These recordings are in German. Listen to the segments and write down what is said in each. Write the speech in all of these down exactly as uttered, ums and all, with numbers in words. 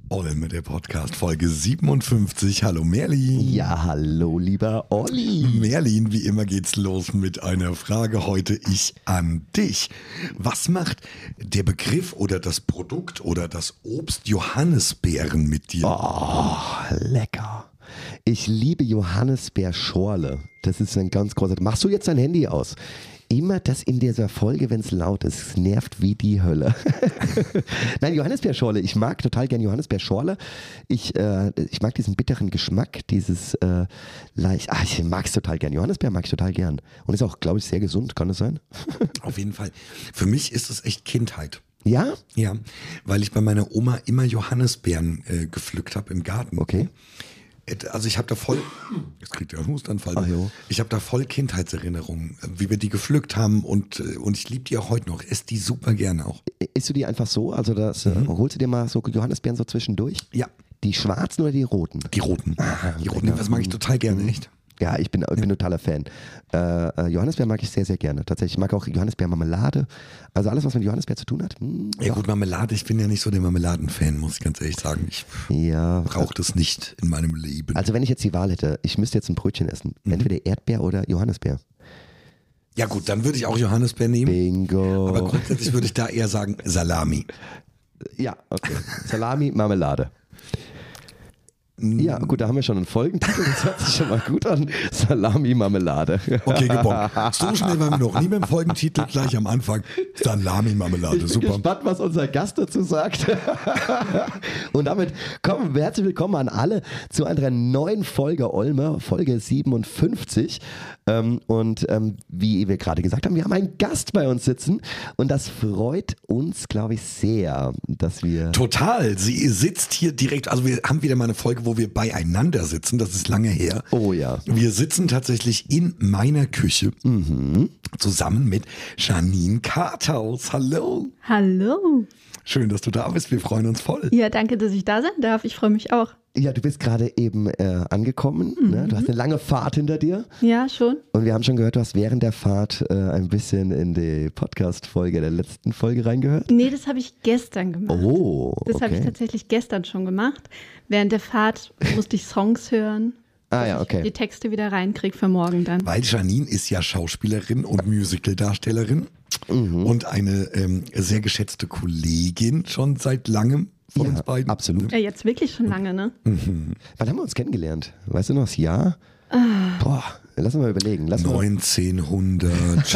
Olme, der Podcast, Folge siebenundfünfzig. Hallo Merlin. Ja, hallo lieber Olli. Merlin, wie immer geht's los mit einer Frage heute ich an dich. Was macht der Begriff oder das Produkt oder das Obst Johannisbeeren mit dir? Oh, lecker. Ich liebe Johannisbeerschorle. Das ist ein ganz großer... Machst du jetzt dein Handy aus? Immer das in dieser Folge, wenn es laut ist. Es nervt wie die Hölle. Nein, Johannisbeerschorle. Ich mag total gern Johannisbeerschorle. Ich, äh, ich mag diesen bitteren Geschmack, dieses äh, leicht. Ah, ich mag es total gern. Johannisbeer mag ich total gern. Und ist auch, glaube ich, sehr gesund. Kann das sein? Auf jeden Fall. Für mich ist es echt Kindheit. Ja? Ja, weil ich bei meiner Oma immer Johannisbeeren äh, gepflückt habe im Garten. Okay. Also ich habe da voll, jetzt kriegt ihr einen Hustanfall, Ach jo. ich habe da voll Kindheitserinnerungen, wie wir die gepflückt haben und, und ich liebe die auch heute noch, esse die super gerne auch. Isst du die einfach so? Also das, mhm. holst du dir mal so Johannisbeeren so zwischendurch? Ja. Die schwarzen oder die roten? Die roten. Ah, die roten, das mag ich total gerne, echt. Ja, ich bin, ich bin totaler Fan. Äh, Johannisbeer mag ich sehr, sehr gerne. Tatsächlich, ich mag auch Johannisbeer-Marmelade. Also alles, was mit Johannisbeer zu tun hat. Mh, ja gut, Marmelade, ich bin ja nicht so der Marmeladen-Fan, muss ich ganz ehrlich sagen. Ich ja, brauche das nicht in meinem Leben. Also wenn ich jetzt die Wahl hätte, ich müsste jetzt ein Brötchen essen. Mhm. Entweder Erdbeer oder Johannisbeer. Ja gut, dann würde ich auch Johannisbeer nehmen. Bingo. Aber grundsätzlich würde ich da eher sagen Salami. Ja, okay. Salami, Marmelade. Ja, gut, da haben wir schon einen Folgentitel, das hört sich schon mal gut an. Salami, Marmelade. Okay, gebongt. So schnell waren wir noch nie mit dem Folgentitel, gleich am Anfang. Salami, Marmelade, super. Ich bin gespannt, was unser Gast dazu sagt. Und damit kommen wir herzlich willkommen an alle zu einer neuen Folge Olme, Folge siebenundfünfzig. Und wie wir gerade gesagt haben, wir haben einen Gast bei uns sitzen und das freut uns, glaube ich, sehr, dass wir... Total, sie sitzt hier direkt, also wir haben wieder mal eine Folge, wo wir beieinander sitzen, das ist lange her. Oh ja. Wir sitzen tatsächlich in meiner Küche mhm. zusammen mit Janine Karthaus. Hallo. Hallo. Schön, dass du da bist, wir freuen uns voll. Ja, danke, dass ich da sein darf, ich freue mich auch. Ja, du bist gerade eben äh, angekommen, mhm. ne? Du hast eine lange Fahrt hinter dir. Ja, schon. Und wir haben schon gehört, du hast während der Fahrt äh, ein bisschen in die Podcast-Folge der letzten Folge reingehört. Nee, das habe ich gestern gemacht. Oh, Das okay. habe ich tatsächlich gestern schon gemacht. Während der Fahrt musste ich Songs hören. Ah ja, okay. Ich die Texte wieder reinkriege für morgen dann. Weil Janine ist ja Schauspielerin und Musical-Darstellerin mhm. und eine ähm, sehr geschätzte Kollegin schon seit langem. Von ja, uns beiden. Absolut. Ja, jetzt wirklich schon lange, ne? Mhm. Wann haben wir uns kennengelernt? Weißt du noch das Jahr? Ah. Boah, lass uns mal überlegen. Lass neunzehnhundert.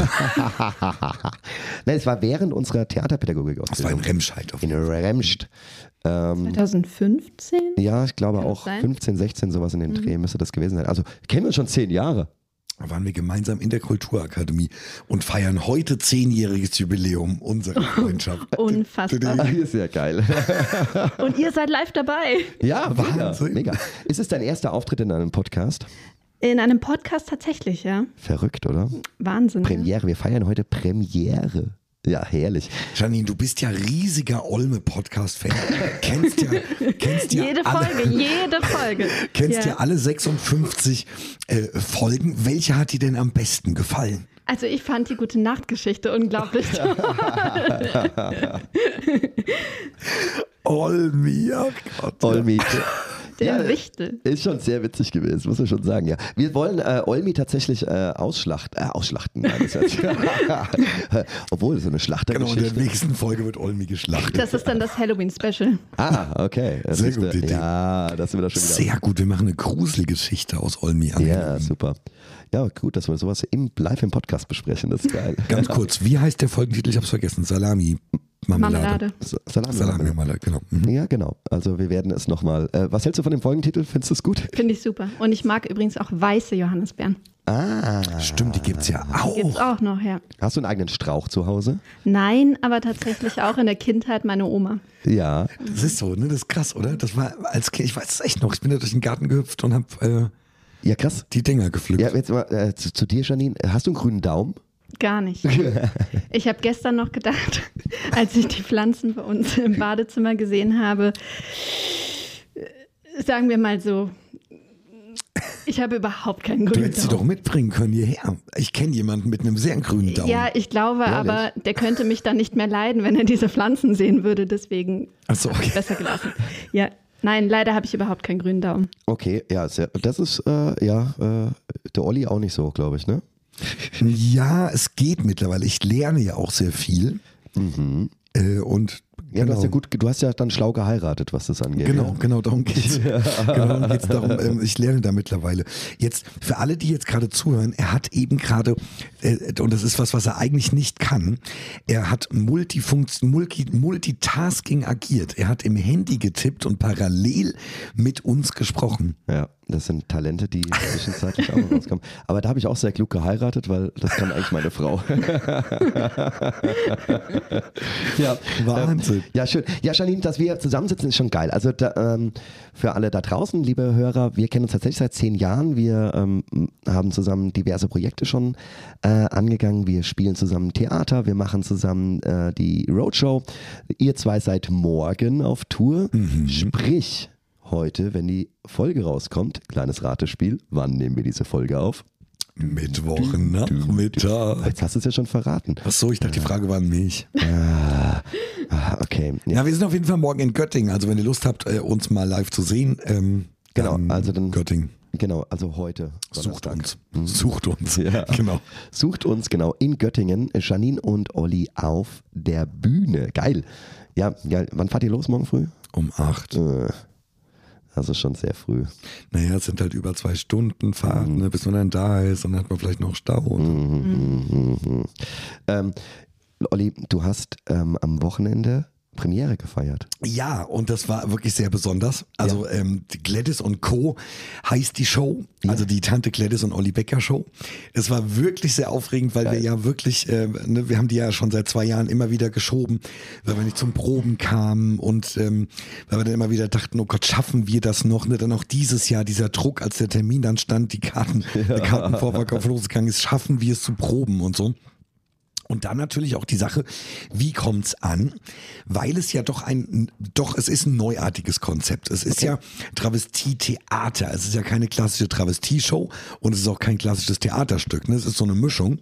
Nein, es war während unserer Theaterpädagogik-Ausbildung. Das war in Remscheid. Auf in Remscheid. Ähm, zwanzig fünfzehn? Ja, ich glaube Kann auch sein? fünfzehn, sechzehn, sowas in den Mhm. Dreh müsste das gewesen sein. Also kennen wir uns schon zehn Jahre. Da waren wir gemeinsam in der Kulturakademie und feiern heute zehnjähriges Jubiläum unserer Freundschaft. Unfassbar. Ah, ist ja geil. Und ihr seid live dabei. Ja, mega, Wahnsinn. mega. Ist es dein erster Auftritt in einem Podcast? In einem Podcast tatsächlich, ja. Verrückt, oder? Wahnsinn. Premiere, wir feiern heute Premiere. Ja, herrlich. Janine, du bist ja riesiger Olme-Podcast-Fan. kennst ja, kennst ja Jede alle, Folge, jede Folge. Kennst ja, Ja. alle sechsundfünfzig äh, Folgen. Welche hat dir denn am besten gefallen? Also ich fand die gute Nachtgeschichte unglaublich toll. Olmi, oh Gott. Olmi. Der Ja, Wichtel. Ist schon sehr witzig gewesen, muss man schon sagen, ja. Wir wollen äh, Olmi tatsächlich äh, ausschlachten, äh, ausschlachten. Nein, das hört sich, obwohl, so eine Genau, in Schlachtergeschichte. der nächsten Folge wird Olmi geschlachtet. Das ist dann das Halloween-Special. Ah, okay. Das Sehr ist, gute Idee. Ja, das sind wir da schon wieder. Sehr gut, wir machen eine Gruselgeschichte aus Olmi an. Ja, super. Ja, gut, dass wir sowas im, live im Podcast besprechen, das ist geil. Ganz kurz, wie heißt der Folgentitel? Ich hab's vergessen. Salami. Marmelade. Marmelade. Salami. Salami, Marmelade, genau. Mhm. Ja, genau. Also wir werden es nochmal. Äh, was hältst du von dem Folgentitel? Findest du es gut? Finde ich super. Und ich mag übrigens auch weiße Johannisbeeren. Ah. Stimmt, die gibt's ja auch. Gibt's auch noch, ja. Hast du einen eigenen Strauch zu Hause? Nein, aber tatsächlich auch in der Kindheit meine Oma. Ja. Das ist so, ne? Das ist krass, oder? Das war als Kind, ich weiß es echt noch. Ich bin da durch den Garten gehüpft und hab äh, Ja, krass. die Dinger gepflückt. Ja, jetzt mal äh, zu, zu dir, Janine. Hast du einen grünen Daumen? Gar nicht. Ich habe gestern noch gedacht, als ich die Pflanzen bei uns im Badezimmer gesehen habe, sagen wir mal so, ich habe überhaupt keinen Du grünen hättest sie Daumen. doch mitbringen können hierher. Ich kenne jemanden mit einem sehr grünen Daumen. Ja, ich glaube, Ehrlich? aber der könnte mich dann nicht mehr leiden, wenn er diese Pflanzen sehen würde. Deswegen Ach so, habe ich okay. besser gelassen. Ja, Nein, leider habe ich überhaupt keinen grünen Daumen. Okay, ja, sehr, das ist, äh, ja, äh, der Olli auch nicht so, glaube ich, ne? Ja, es geht mittlerweile. Ich lerne ja auch sehr viel. Mhm. Äh, und Ja, genau. du hast ja gut, du hast ja dann schlau geheiratet, was das angeht. Genau, ja. genau, darum geht's. genau, darum geht's darum, ähm, ich lerne da mittlerweile. Jetzt, für alle, die jetzt gerade zuhören, er hat eben gerade, äh, und das ist was, was er eigentlich nicht kann, er hat Multifunktion, Multi, Multitasking agiert. Er hat im Handy getippt und parallel mit uns gesprochen. Ja, das sind Talente, die zwischenzeitlich auch noch rauskommen. Aber da habe ich auch sehr klug geheiratet, weil das kann eigentlich meine Frau. ja, Wahnsinn. Ähm, ja, schön. Ja, Janine, dass wir zusammensitzen, ist schon geil. Also da, ähm, für alle da draußen, liebe Hörer, wir kennen uns tatsächlich seit zehn Jahren. Wir ähm, haben zusammen diverse Projekte schon äh, angegangen. Wir spielen zusammen Theater, wir machen zusammen äh, die Roadshow. Ihr zwei seid morgen auf Tour. Mhm. Sprich, heute, wenn die Folge rauskommt, kleines Ratespiel, wann nehmen wir diese Folge auf? Mittwochnachmittag. Jetzt hast du es ja schon verraten. Ach so, ich dachte, die Frage war an mich. Ah, ah, okay. Ja. Ja, wir sind auf jeden Fall morgen in Göttingen. Also wenn ihr Lust habt, äh, uns mal live zu sehen, ähm, Genau, dann also dann- Göttingen. Genau, also heute. Sucht Donnerstag. uns. Sucht uns. Ja. Genau. Sucht uns, genau, in Göttingen, Janine und Olli auf der Bühne. Geil. Ja, ja, wann fahrt ihr los morgen früh? Um acht. Äh, Das ist schon sehr früh. Naja, es sind halt über zwei Stunden Fahrt, ne, bis man dann da ist und dann hat man vielleicht noch Stau. Und Mhm, mhm. Ähm, Olli, du hast ähm, am Wochenende Premiere gefeiert. Ja, und das war wirklich sehr besonders. Also ähm, die Gladys und Co. heißt die Show, also die Tante Gladys und Olli Becker Show. Es war wirklich sehr aufregend, weil Geil. wir ja wirklich, äh, ne, wir haben die ja schon seit zwei Jahren immer wieder geschoben, weil wir nicht zum Proben kamen und ähm, weil wir dann immer wieder dachten, oh Gott, schaffen wir das noch? Ne? Dann auch dieses Jahr dieser Druck, als der Termin dann stand, die Karten, der Kartenvorverkauf losgegangen ist, schaffen wir es zu proben und so. Und dann natürlich auch die Sache, wie kommt's an? Weil es ja doch ein, doch, es ist ein neuartiges Konzept. Es ist ja Travestie-Theater. Es ist ja keine klassische Travestie-Show und es ist auch kein klassisches Theaterstück. Ne? Es ist so eine Mischung.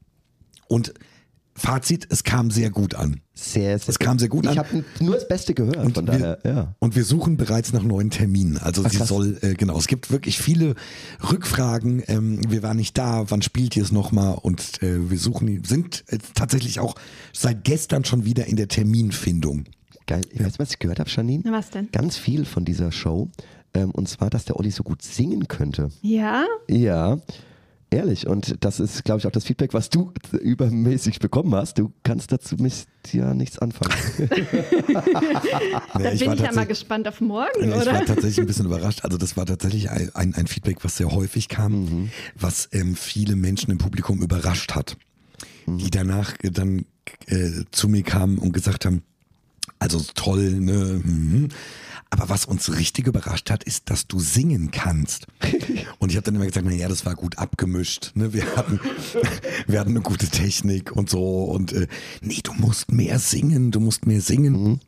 Und Fazit, es kam sehr gut an. Sehr, sehr Es kam sehr gut Ich an. habe nur das Beste gehört, Und von wir, daher, ja. und wir suchen bereits nach neuen Terminen. Also Ach, sie krass. soll, äh, genau, es gibt wirklich viele Rückfragen. Ähm, wir waren nicht da, wann spielt ihr es nochmal? Und äh, wir suchen, sind äh, tatsächlich auch seit gestern schon wieder in der Terminfindung. Geil. Ich weiß, was ich gehört habe, Janine? Na, was denn? Ganz viel von dieser Show. Ähm, und zwar, dass der Olli so gut singen könnte. Ja? Ja, ehrlich. Und das ist, glaube ich, auch das Feedback, was du übermäßig bekommen hast. Du kannst dazu mit ja nichts anfangen. Ja, Da bin ich ja mal tatsächlich- gespannt auf morgen, Ja, ich oder? war tatsächlich ein bisschen überrascht. Also das war tatsächlich ein, ein, ein Feedback, was sehr häufig kam, was ähm, viele Menschen im Publikum überrascht hat, die danach äh, dann äh, zu mir kamen und gesagt haben, also toll, ne? mhm. Aber was uns richtig überrascht hat, ist, dass du singen kannst. Und ich habe dann immer gesagt, na ja, das war gut abgemischt. Ne? Wir hatten, wir hatten eine gute Technik und so. Und äh, nee, du musst mehr singen, du musst mehr singen.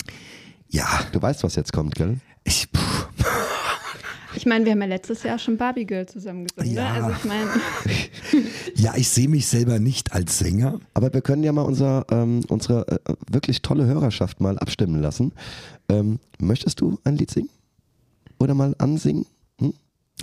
Ja, Du weißt, was jetzt kommt, gell? ich, puh. Ich meine, wir haben ja letztes Jahr schon Barbie Girl zusammen gesungen. Ja. Ne? Also ich meine, Ja, ich sehe mich selber nicht als Sänger. Aber wir können ja mal unser, ähm, unsere äh, wirklich tolle Hörerschaft mal abstimmen lassen. Ähm, möchtest du ein Lied singen? Oder mal ansingen? Hm?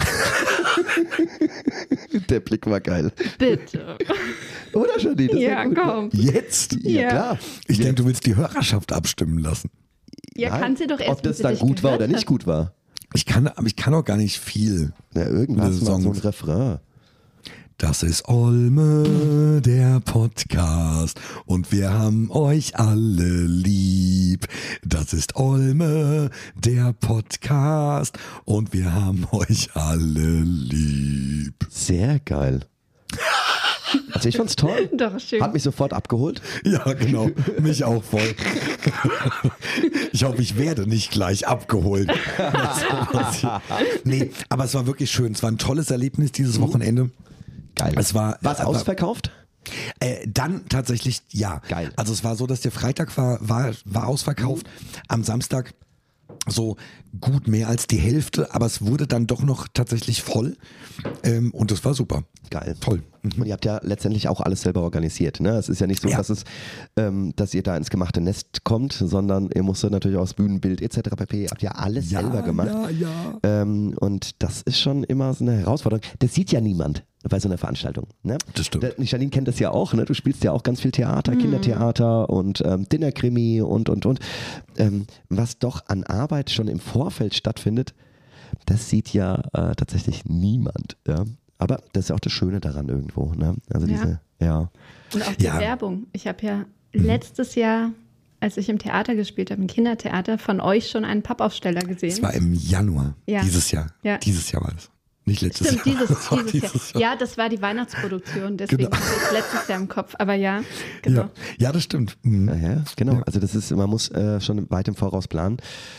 Der Blick war geil. bitte. Oder, Janine? Das Ja, war gut. komm. Jetzt? Ja, Ja. klar. Ich denke, du willst die Hörerschaft abstimmen lassen. Ja, Nein, kann sie doch erst, ob das wenn sie dann dich gut war oder gehört nicht hat. gut war. Ich kann, aber ich kann auch gar nicht viel. Ja, irgendwas Diese mal so ein Songs. Refrain. Das ist Olme, der Podcast. Und wir haben euch alle lieb. Das ist Olme, der Podcast. Und wir haben euch alle lieb. Sehr geil. Also ich fand's toll. Doch, schön. Hat mich sofort abgeholt. Ja, genau. Mich auch voll. Ich hoffe, ich werde nicht gleich abgeholt. Nee, aber es war wirklich schön. Es war ein tolles Erlebnis dieses Wochenende. Geil. Es war War's aber- ausverkauft? Äh, dann tatsächlich ja. Geil. Also es war so, dass der Freitag war, war, war ausverkauft. Am Samstag so gut mehr als die Hälfte, aber es wurde dann doch noch tatsächlich voll ähm, und das war super. Geil. Toll. Mhm. Und ihr habt ja letztendlich auch alles selber organisiert. Ne? Es ist ja nicht so, Ja. dass, es, ähm, dass ihr da ins gemachte Nest kommt, sondern ihr musstet natürlich auch das Bühnenbild et cetera pp. Habt ja alles Ja, selber gemacht. ja, ja. Ähm, und das ist schon immer so eine Herausforderung. Das sieht ja niemand bei so einer Veranstaltung. Ne? Das stimmt. Der, Janine kennt das ja auch. Ne? Du spielst ja auch ganz viel Theater, Kindertheater und ähm, Dinnerkrimi und, und, und. Ähm, was doch an Arbeit schon im Vorfeld stattfindet, das sieht ja äh, tatsächlich niemand. Ja? Aber das ist ja auch das Schöne daran irgendwo. Ne? Also Ja. diese, ja. Und auch die Ja. Werbung. Ich habe ja letztes Jahr, als ich im Theater gespielt habe, im Kindertheater, von euch schon einen Pappaufsteller gesehen. Es war im Januar Ja. dieses Jahr. Ja. Dieses Jahr war das. Nicht letztes Stimmt, Jahr. dieses, Das war dieses, Jahr. Ja, das war die Weihnachtsproduktion, deswegen Genau. habe ich letztes Jahr im Kopf. Aber ja, genau. Ja. ja, das stimmt. Mhm. Ja, ja, genau. Also das ist, man muss äh, schon weit im Voraus planen.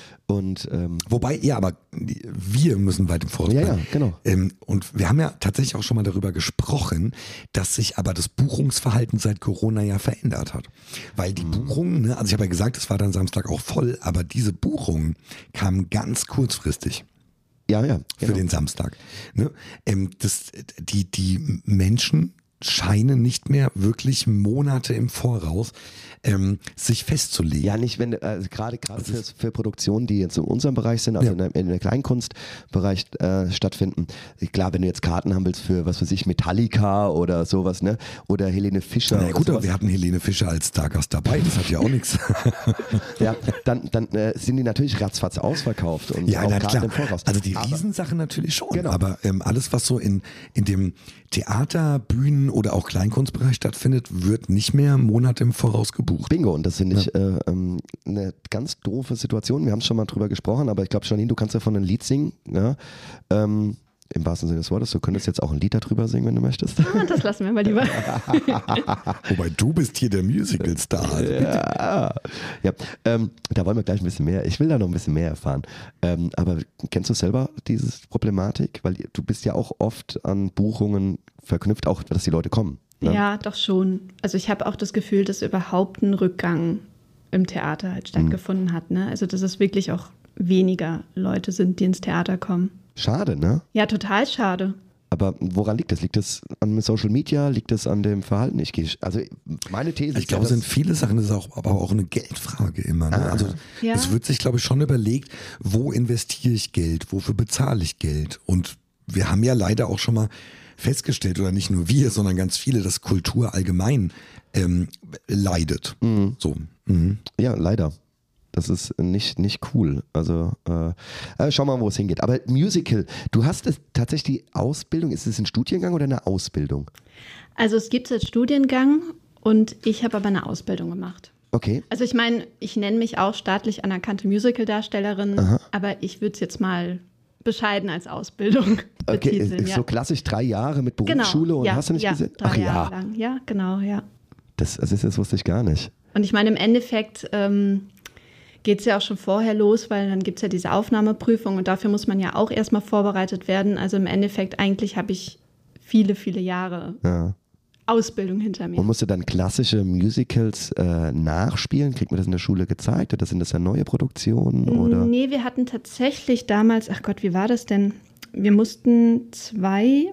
Und ähm, Wobei, ja, aber wir müssen weit im Voraus ja, planen. ja, genau. Ähm, und wir haben ja tatsächlich auch schon mal darüber gesprochen, dass sich aber das Buchungsverhalten seit Corona ja verändert hat. Weil die Buchungen, ne, also ich habe ja gesagt, es war dann Samstag auch voll, aber diese Buchungen kamen ganz kurzfristig. Ja, ja. Für Genau. den Samstag. Ne? Ähm, das, die, die Menschen scheinen nicht mehr wirklich Monate im Voraus ähm, sich festzulegen. Ja, nicht, wenn, also gerade gerade für, für Produktionen, die jetzt in unserem Bereich sind, also Ja. in, der, in der Kleinkunstbereich äh, stattfinden. Klar, wenn du jetzt Karten haben willst für, was weiß ich, Metallica oder sowas, ne? Oder Helene Fischer. Na oder gut, aber sowas. wir hatten Helene Fischer als Stargast dabei, das hat ja auch nichts. Ja, dann, dann äh, sind die natürlich ratzfatz ausverkauft und Ja, auch na Karten klar. im Voraus. Also die Aber- Riesensachen natürlich schon, Genau. aber ähm, alles, was so in, in dem Theater, Bühnen oder auch Kleinkunstbereich stattfindet, wird nicht mehr Monate im Voraus gebucht. Bingo, und das finde ich äh, ähm, eine ganz doofe Situation. Wir haben schon mal drüber gesprochen, aber ich glaube, Janine, du kannst davon ein Lied singen. Ja? Ähm, Im wahrsten Sinne des Wortes. Du könntest jetzt auch ein Lied darüber singen, wenn du möchtest. Ah, das lassen wir mal lieber. Wobei du bist hier der Musical-Star. Also Ja, ja. Ähm, da wollen wir gleich ein bisschen mehr. Ich will da noch ein bisschen mehr erfahren. Ähm, aber kennst du selber diese Problematik? Weil du bist ja auch oft an Buchungen verknüpft, auch dass die Leute kommen. Ne? Ja, doch schon. Also ich habe auch das Gefühl, dass überhaupt ein Rückgang im Theater halt stattgefunden hat. Ne? Also dass es wirklich auch weniger Leute sind, die ins Theater kommen. Schade, ne? Ja, total schade. Aber woran liegt das? Liegt das an Social Media? Liegt das an dem Verhalten? Ich gehe, also meine These Ich ist ja, glaube, es dass- sind viele Sachen, das ist auch, aber auch eine Geldfrage immer. Ne? Ah. Also Ja. es wird sich, glaube ich, schon überlegt, wo investiere ich Geld, wofür bezahle ich Geld? Und wir haben ja leider auch schon mal festgestellt, oder nicht nur wir, sondern ganz viele, dass Kultur allgemein ähm, leidet. So. Mhm. Ja, leider. Das ist nicht, nicht cool. Also äh, äh, schau mal, wo es hingeht. Aber Musical, du hast es tatsächlich die Ausbildung, ist es ein Studiengang oder eine Ausbildung? Also es gibt es als Studiengang und ich habe aber eine Ausbildung gemacht. Okay. Also ich meine, ich nenne mich auch staatlich anerkannte Musical-Darstellerin, aber ich würde es jetzt mal bescheiden als Ausbildung Okay, betiteln. ist Ja. so klassisch drei Jahre mit Genau, Berufsschule und ja, hast du nicht ja, gesehen? drei Ach Jahre ja, lang. Ja, genau, ja. das, das, ist, das wusste ich gar nicht. Und ich meine, im Endeffekt ähm, geht es ja auch schon vorher los, weil dann gibt es ja diese Aufnahmeprüfung und dafür muss man ja auch erstmal vorbereitet werden. Also im Endeffekt eigentlich habe ich viele, viele Jahre Ja. Ausbildung hinter mir. Und musst du dann klassische Musicals äh, nachspielen? Kriegt man das in der Schule gezeigt oder sind das ja neue Produktionen? Oder? Nee, wir hatten tatsächlich damals, ach Gott, wie war das denn? Wir mussten zwei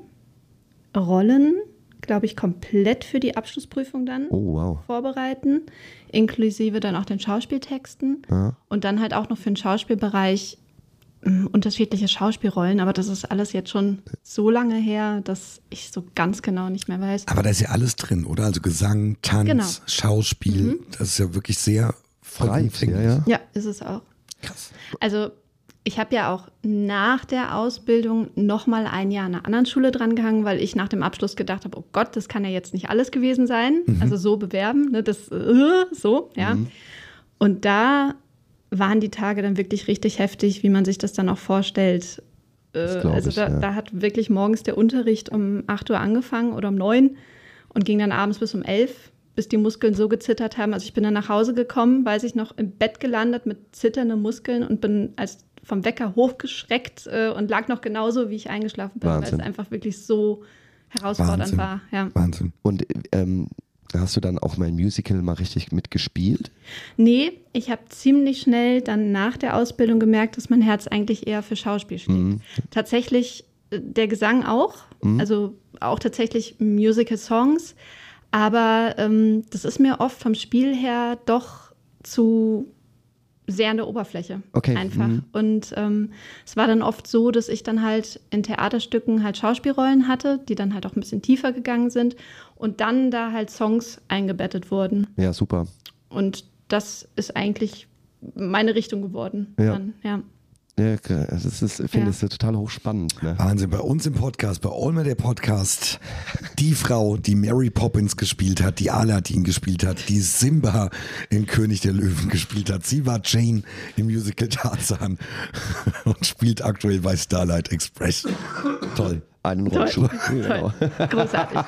Rollen, glaube ich, komplett für die Abschlussprüfung dann Oh, wow. vorbereiten, inklusive dann auch den Schauspieltexten Ja. und dann halt auch noch für den Schauspielbereich mh, unterschiedliche Schauspielrollen, aber das ist alles jetzt schon so lange her, dass ich so ganz genau nicht mehr weiß. Aber da ist ja alles drin, oder? Also Gesang, Tanz, Genau. Schauspiel, das ist ja wirklich sehr Breit, vollumfänglich. ja, ja. Ja, ist es auch. Krass. Also ich habe ja auch nach der Ausbildung noch mal ein Jahr an einer anderen Schule drangehangen, weil ich nach dem Abschluss gedacht habe, oh Gott, das kann ja jetzt nicht alles gewesen sein. Also so bewerben, ne, das äh, so, ja. Und da waren die Tage dann wirklich richtig heftig, wie man sich das dann auch vorstellt. Das Äh, glaub also ich, da, ja. da hat wirklich morgens der Unterricht um acht Uhr angefangen oder um neun und ging dann abends bis um elf, bis die Muskeln so gezittert haben. Also ich bin dann nach Hause gekommen, weiß ich noch, im Bett gelandet mit zitternden Muskeln und bin als vom Wecker hochgeschreckt äh, und lag noch genauso, wie ich eingeschlafen bin, weil Wahnsinn. es einfach wirklich so herausfordernd Wahnsinn. war. Ja. Wahnsinn. Und ähm, Hast du dann auch mal ein Musical mal richtig mitgespielt? Nee, ich habe ziemlich schnell dann nach der Ausbildung gemerkt, dass mein Herz eigentlich eher für Schauspiel schlägt. Mhm. Tatsächlich äh, der Gesang auch, mhm. also auch tatsächlich Musical-Songs, aber ähm, das ist mir oft vom Spiel her doch zu sehr an der Oberfläche okay. einfach. Mhm. Und ähm, es war dann oft so, dass ich dann halt in Theaterstücken halt Schauspielrollen hatte, die dann halt auch ein bisschen tiefer gegangen sind und dann da halt Songs eingebettet wurden. Ja, super. Und das ist eigentlich meine Richtung geworden. Ja. Dann, ja. Ja, das ist, ich finde es ja. total hochspannend. Ne? Wahnsinn, bei uns im Podcast, bei Olmer der Podcast, die Frau, die Mary Poppins gespielt hat, die Aladdin gespielt hat, die Simba in König der Löwen gespielt hat. Sie war Jane im Musical Tarzan und spielt aktuell bei Starlight Express. Toll. Einen Rollschuh. Toll. Genau. Großartig.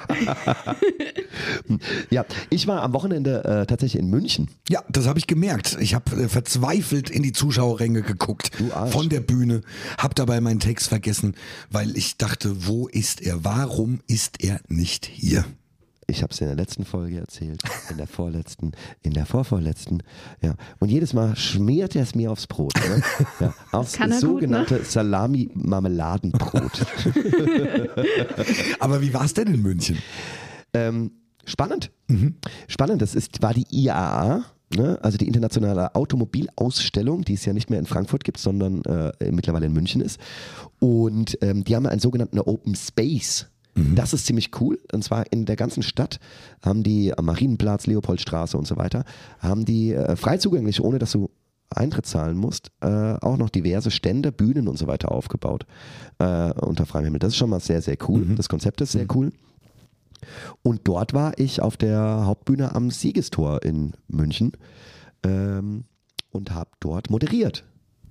Ja, ich war am Wochenende äh, tatsächlich in München. Ja, das habe ich gemerkt. Ich habe äh, verzweifelt in die Zuschauerränge geguckt von der Bühne, habe dabei meinen Text vergessen, weil ich dachte, wo ist er? Warum ist er nicht hier? Ich habe es in der letzten Folge erzählt, in der vorletzten, in der vorvorletzten. Ja. Und jedes Mal schmiert er es mir aufs Brot. Ne? Ja, aufs sogenannte gut, ne? Salami-Marmeladenbrot. Aber wie war es denn in München? Ähm, spannend. Mhm. Spannend, das ist, war die I A A. Ne? Also die internationale Automobilausstellung, die es ja nicht mehr in Frankfurt gibt, sondern äh, mittlerweile in München ist. Und ähm, die haben einen sogenannten Open Space. Das ist ziemlich cool. Und zwar in der ganzen Stadt haben die am Marienplatz, Leopoldstraße und so weiter, haben die äh, frei zugänglich, ohne dass du Eintritt zahlen musst, äh, auch noch diverse Stände, Bühnen und so weiter aufgebaut äh, unter freiem Himmel. Das ist schon mal sehr, sehr cool. Mhm. Das Konzept ist sehr cool. Und dort war ich auf der Hauptbühne am Siegestor in München ähm, und habe dort moderiert.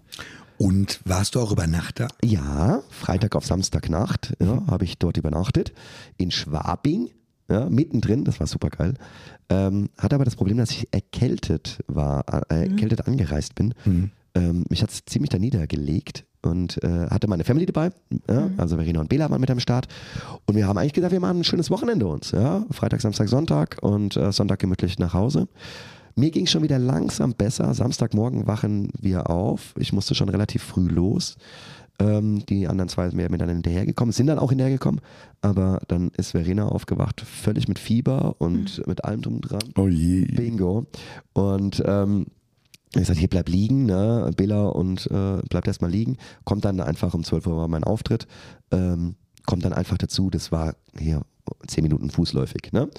Und warst du auch über Nacht da? Ja, Freitag auf Samstagnacht ja, habe ich dort übernachtet. In Schwabing, ja, mittendrin, das war super geil. Ähm, hatte aber das Problem, dass ich erkältet war, äh, erkältet mhm. angereist bin. Mhm. Ähm, mich hat es ziemlich da niedergelegt und äh, hatte meine Family dabei. Ja, mhm. Also Verena und Bela waren mit am Start. Und wir haben eigentlich gesagt, wir machen ein schönes Wochenende uns. Ja? Freitag, Samstag, Sonntag und äh, Sonntag gemütlich nach Hause. Mir ging es schon wieder langsam besser. Samstagmorgen wachen wir auf. Ich musste schon relativ früh los. Ähm, die anderen zwei sind mir dann hinterhergekommen, sind dann auch hinterhergekommen. Aber dann ist Verena aufgewacht, völlig mit Fieber und mhm. mit allem drum dran. Oh je. Bingo. Und ähm, ich sagte, hier bleib liegen, ne? Bela und äh, bleibt erstmal liegen. Kommt dann einfach um zwölf Uhr war mein Auftritt. Ähm, kommt dann einfach dazu, das war hier zehn Minuten fußläufig. Ne?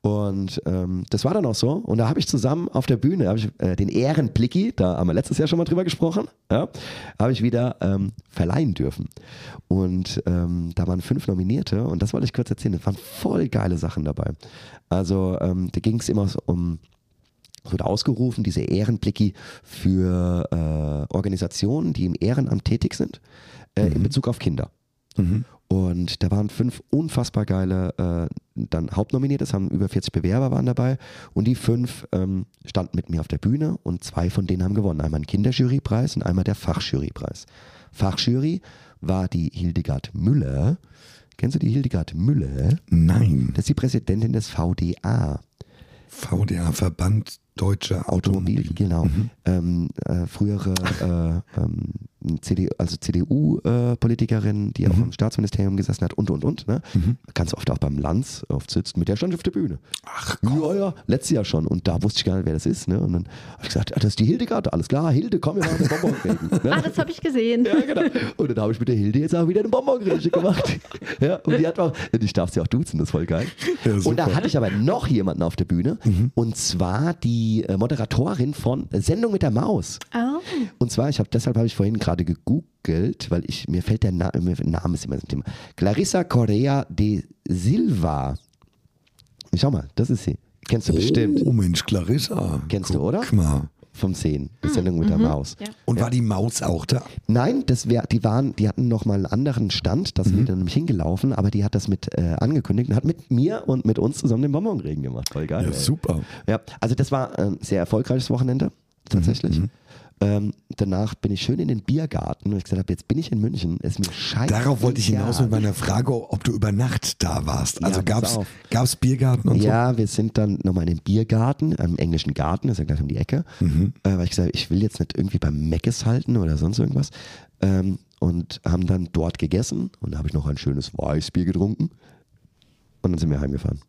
Und ähm, das war dann auch so. Und da habe ich zusammen auf der Bühne, habe ich äh, den Ehrenblicki, da haben wir letztes Jahr schon mal drüber gesprochen, ja, habe ich wieder ähm, verleihen dürfen. Und ähm, da waren fünf Nominierte und das wollte ich kurz erzählen. Es waren voll geile Sachen dabei. Also ähm, da ging es immer so um, es wurde ausgerufen, diese Ehrenblicki für äh, Organisationen, die im Ehrenamt tätig sind, äh, mhm. in Bezug auf Kinder. Mhm. Und da waren fünf unfassbar geile äh, dann Hauptnominierte, es haben über vierzig Bewerber waren dabei und die fünf ähm, standen mit mir auf der Bühne und zwei von denen haben gewonnen. Einmal ein Kinderjurypreis und einmal der Fachjurypreis. Fachjury war die Hildegard Müller. Kennst du die Hildegard Müller? Nein. Das ist die Präsidentin des V D A. V D A, Verband Deutscher Automobil. Automobil, genau. Mhm. Ähm, äh, frühere äh, ähm, C D, also C D U-Politikerin, äh, die mhm. auch im Staatsministerium gesessen hat und, und, und. Ne? Mhm. Ganz oft auch beim Lanz oft sitzt, mit der stand ich auf der Bühne. Ach, ja, ja, letztes Jahr schon. Und da wusste ich gar nicht, wer das ist. Ne? Und dann habe ich gesagt, ah, das ist die Hildegard. Alles klar, Hilde, komm, wir machen eine Bonbon-Reden. Ne? Ah, das habe ich gesehen. Ja, genau. Und dann habe ich mit der Hilde jetzt auch wieder eine Bonbon-Rede gemacht. Ja, und die hat auch, ich darf sie auch duzen, das ist voll geil. Ja, und da hatte ich aber noch jemanden auf der Bühne. Mhm. Und zwar die Die Moderatorin von Sendung mit der Maus. Oh. Und zwar, ich habe deshalb habe ich vorhin gerade gegoogelt, weil ich mir fällt der Na Name ist immer so ein Thema. Clarissa Correa de Silva. Schau mal, das ist sie. Kennst du oh, bestimmt. Oh Mensch, Clarissa. Kennst Guck du, oder? Mal. Vom Sehen, die Sendung mhm. mit der Maus. Ja. Und ja. war die Maus auch da? Nein, das wär, die waren, die hatten nochmal einen anderen Stand, da sind mhm. die dann nämlich hingelaufen, aber die hat das mit äh, angekündigt und hat mit mir und mit uns zusammen den Bonbonregen gemacht. Voll geil. Ja, ey. super. Ja, also das war ein sehr erfolgreiches Wochenende, tatsächlich. Mhm. Ähm, danach bin ich schön in den Biergarten und ich gesagt habe, jetzt bin ich in München, ist mir scheiße. Darauf wollte ich hinaus mit meiner Frage, ob du über Nacht da warst. Also Ja, gab's, pass auf. gab's Biergarten und Ja, wir sind dann nochmal in den Biergarten, im englischen Garten, das ist ja gleich um die Ecke, Mhm. äh, weil ich gesagt habe, ich will jetzt nicht irgendwie beim Meckes halten oder sonst irgendwas. Ähm, und haben dann dort gegessen und da habe ich noch ein schönes Weißbier getrunken und dann sind wir heimgefahren.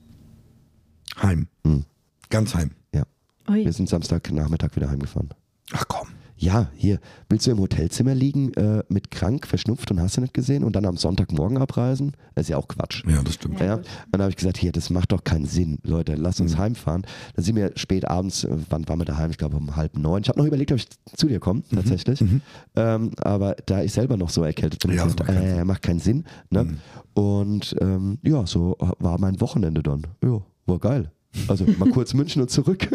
so? Heim. Hm. Ganz heim. Ja, Ui. wir sind Samstagnachmittag wieder heimgefahren. Ach komm. Ja, hier, willst du im Hotelzimmer liegen äh, mit krank, verschnupft und hast du nicht gesehen und dann am Sonntagmorgen abreisen? Das ist ja auch Quatsch. Ja, das stimmt. Ja, Ja, gut. dann habe ich gesagt, hier, das macht doch keinen Sinn. Leute, lasst uns heimfahren. Dann sind wir spät abends, äh, wann waren wir daheim? Ich glaube um halb neun. Ich habe noch überlegt, ob ich zu dir komme, tatsächlich. Ähm, aber da ich selber noch so erkältet bin, Ja, hab ich das gesagt, macht keinen äh, macht keinen Sinn. Ne? Und ähm, ja, so war mein Wochenende dann. Ja, war geil. Also mal kurz München und zurück.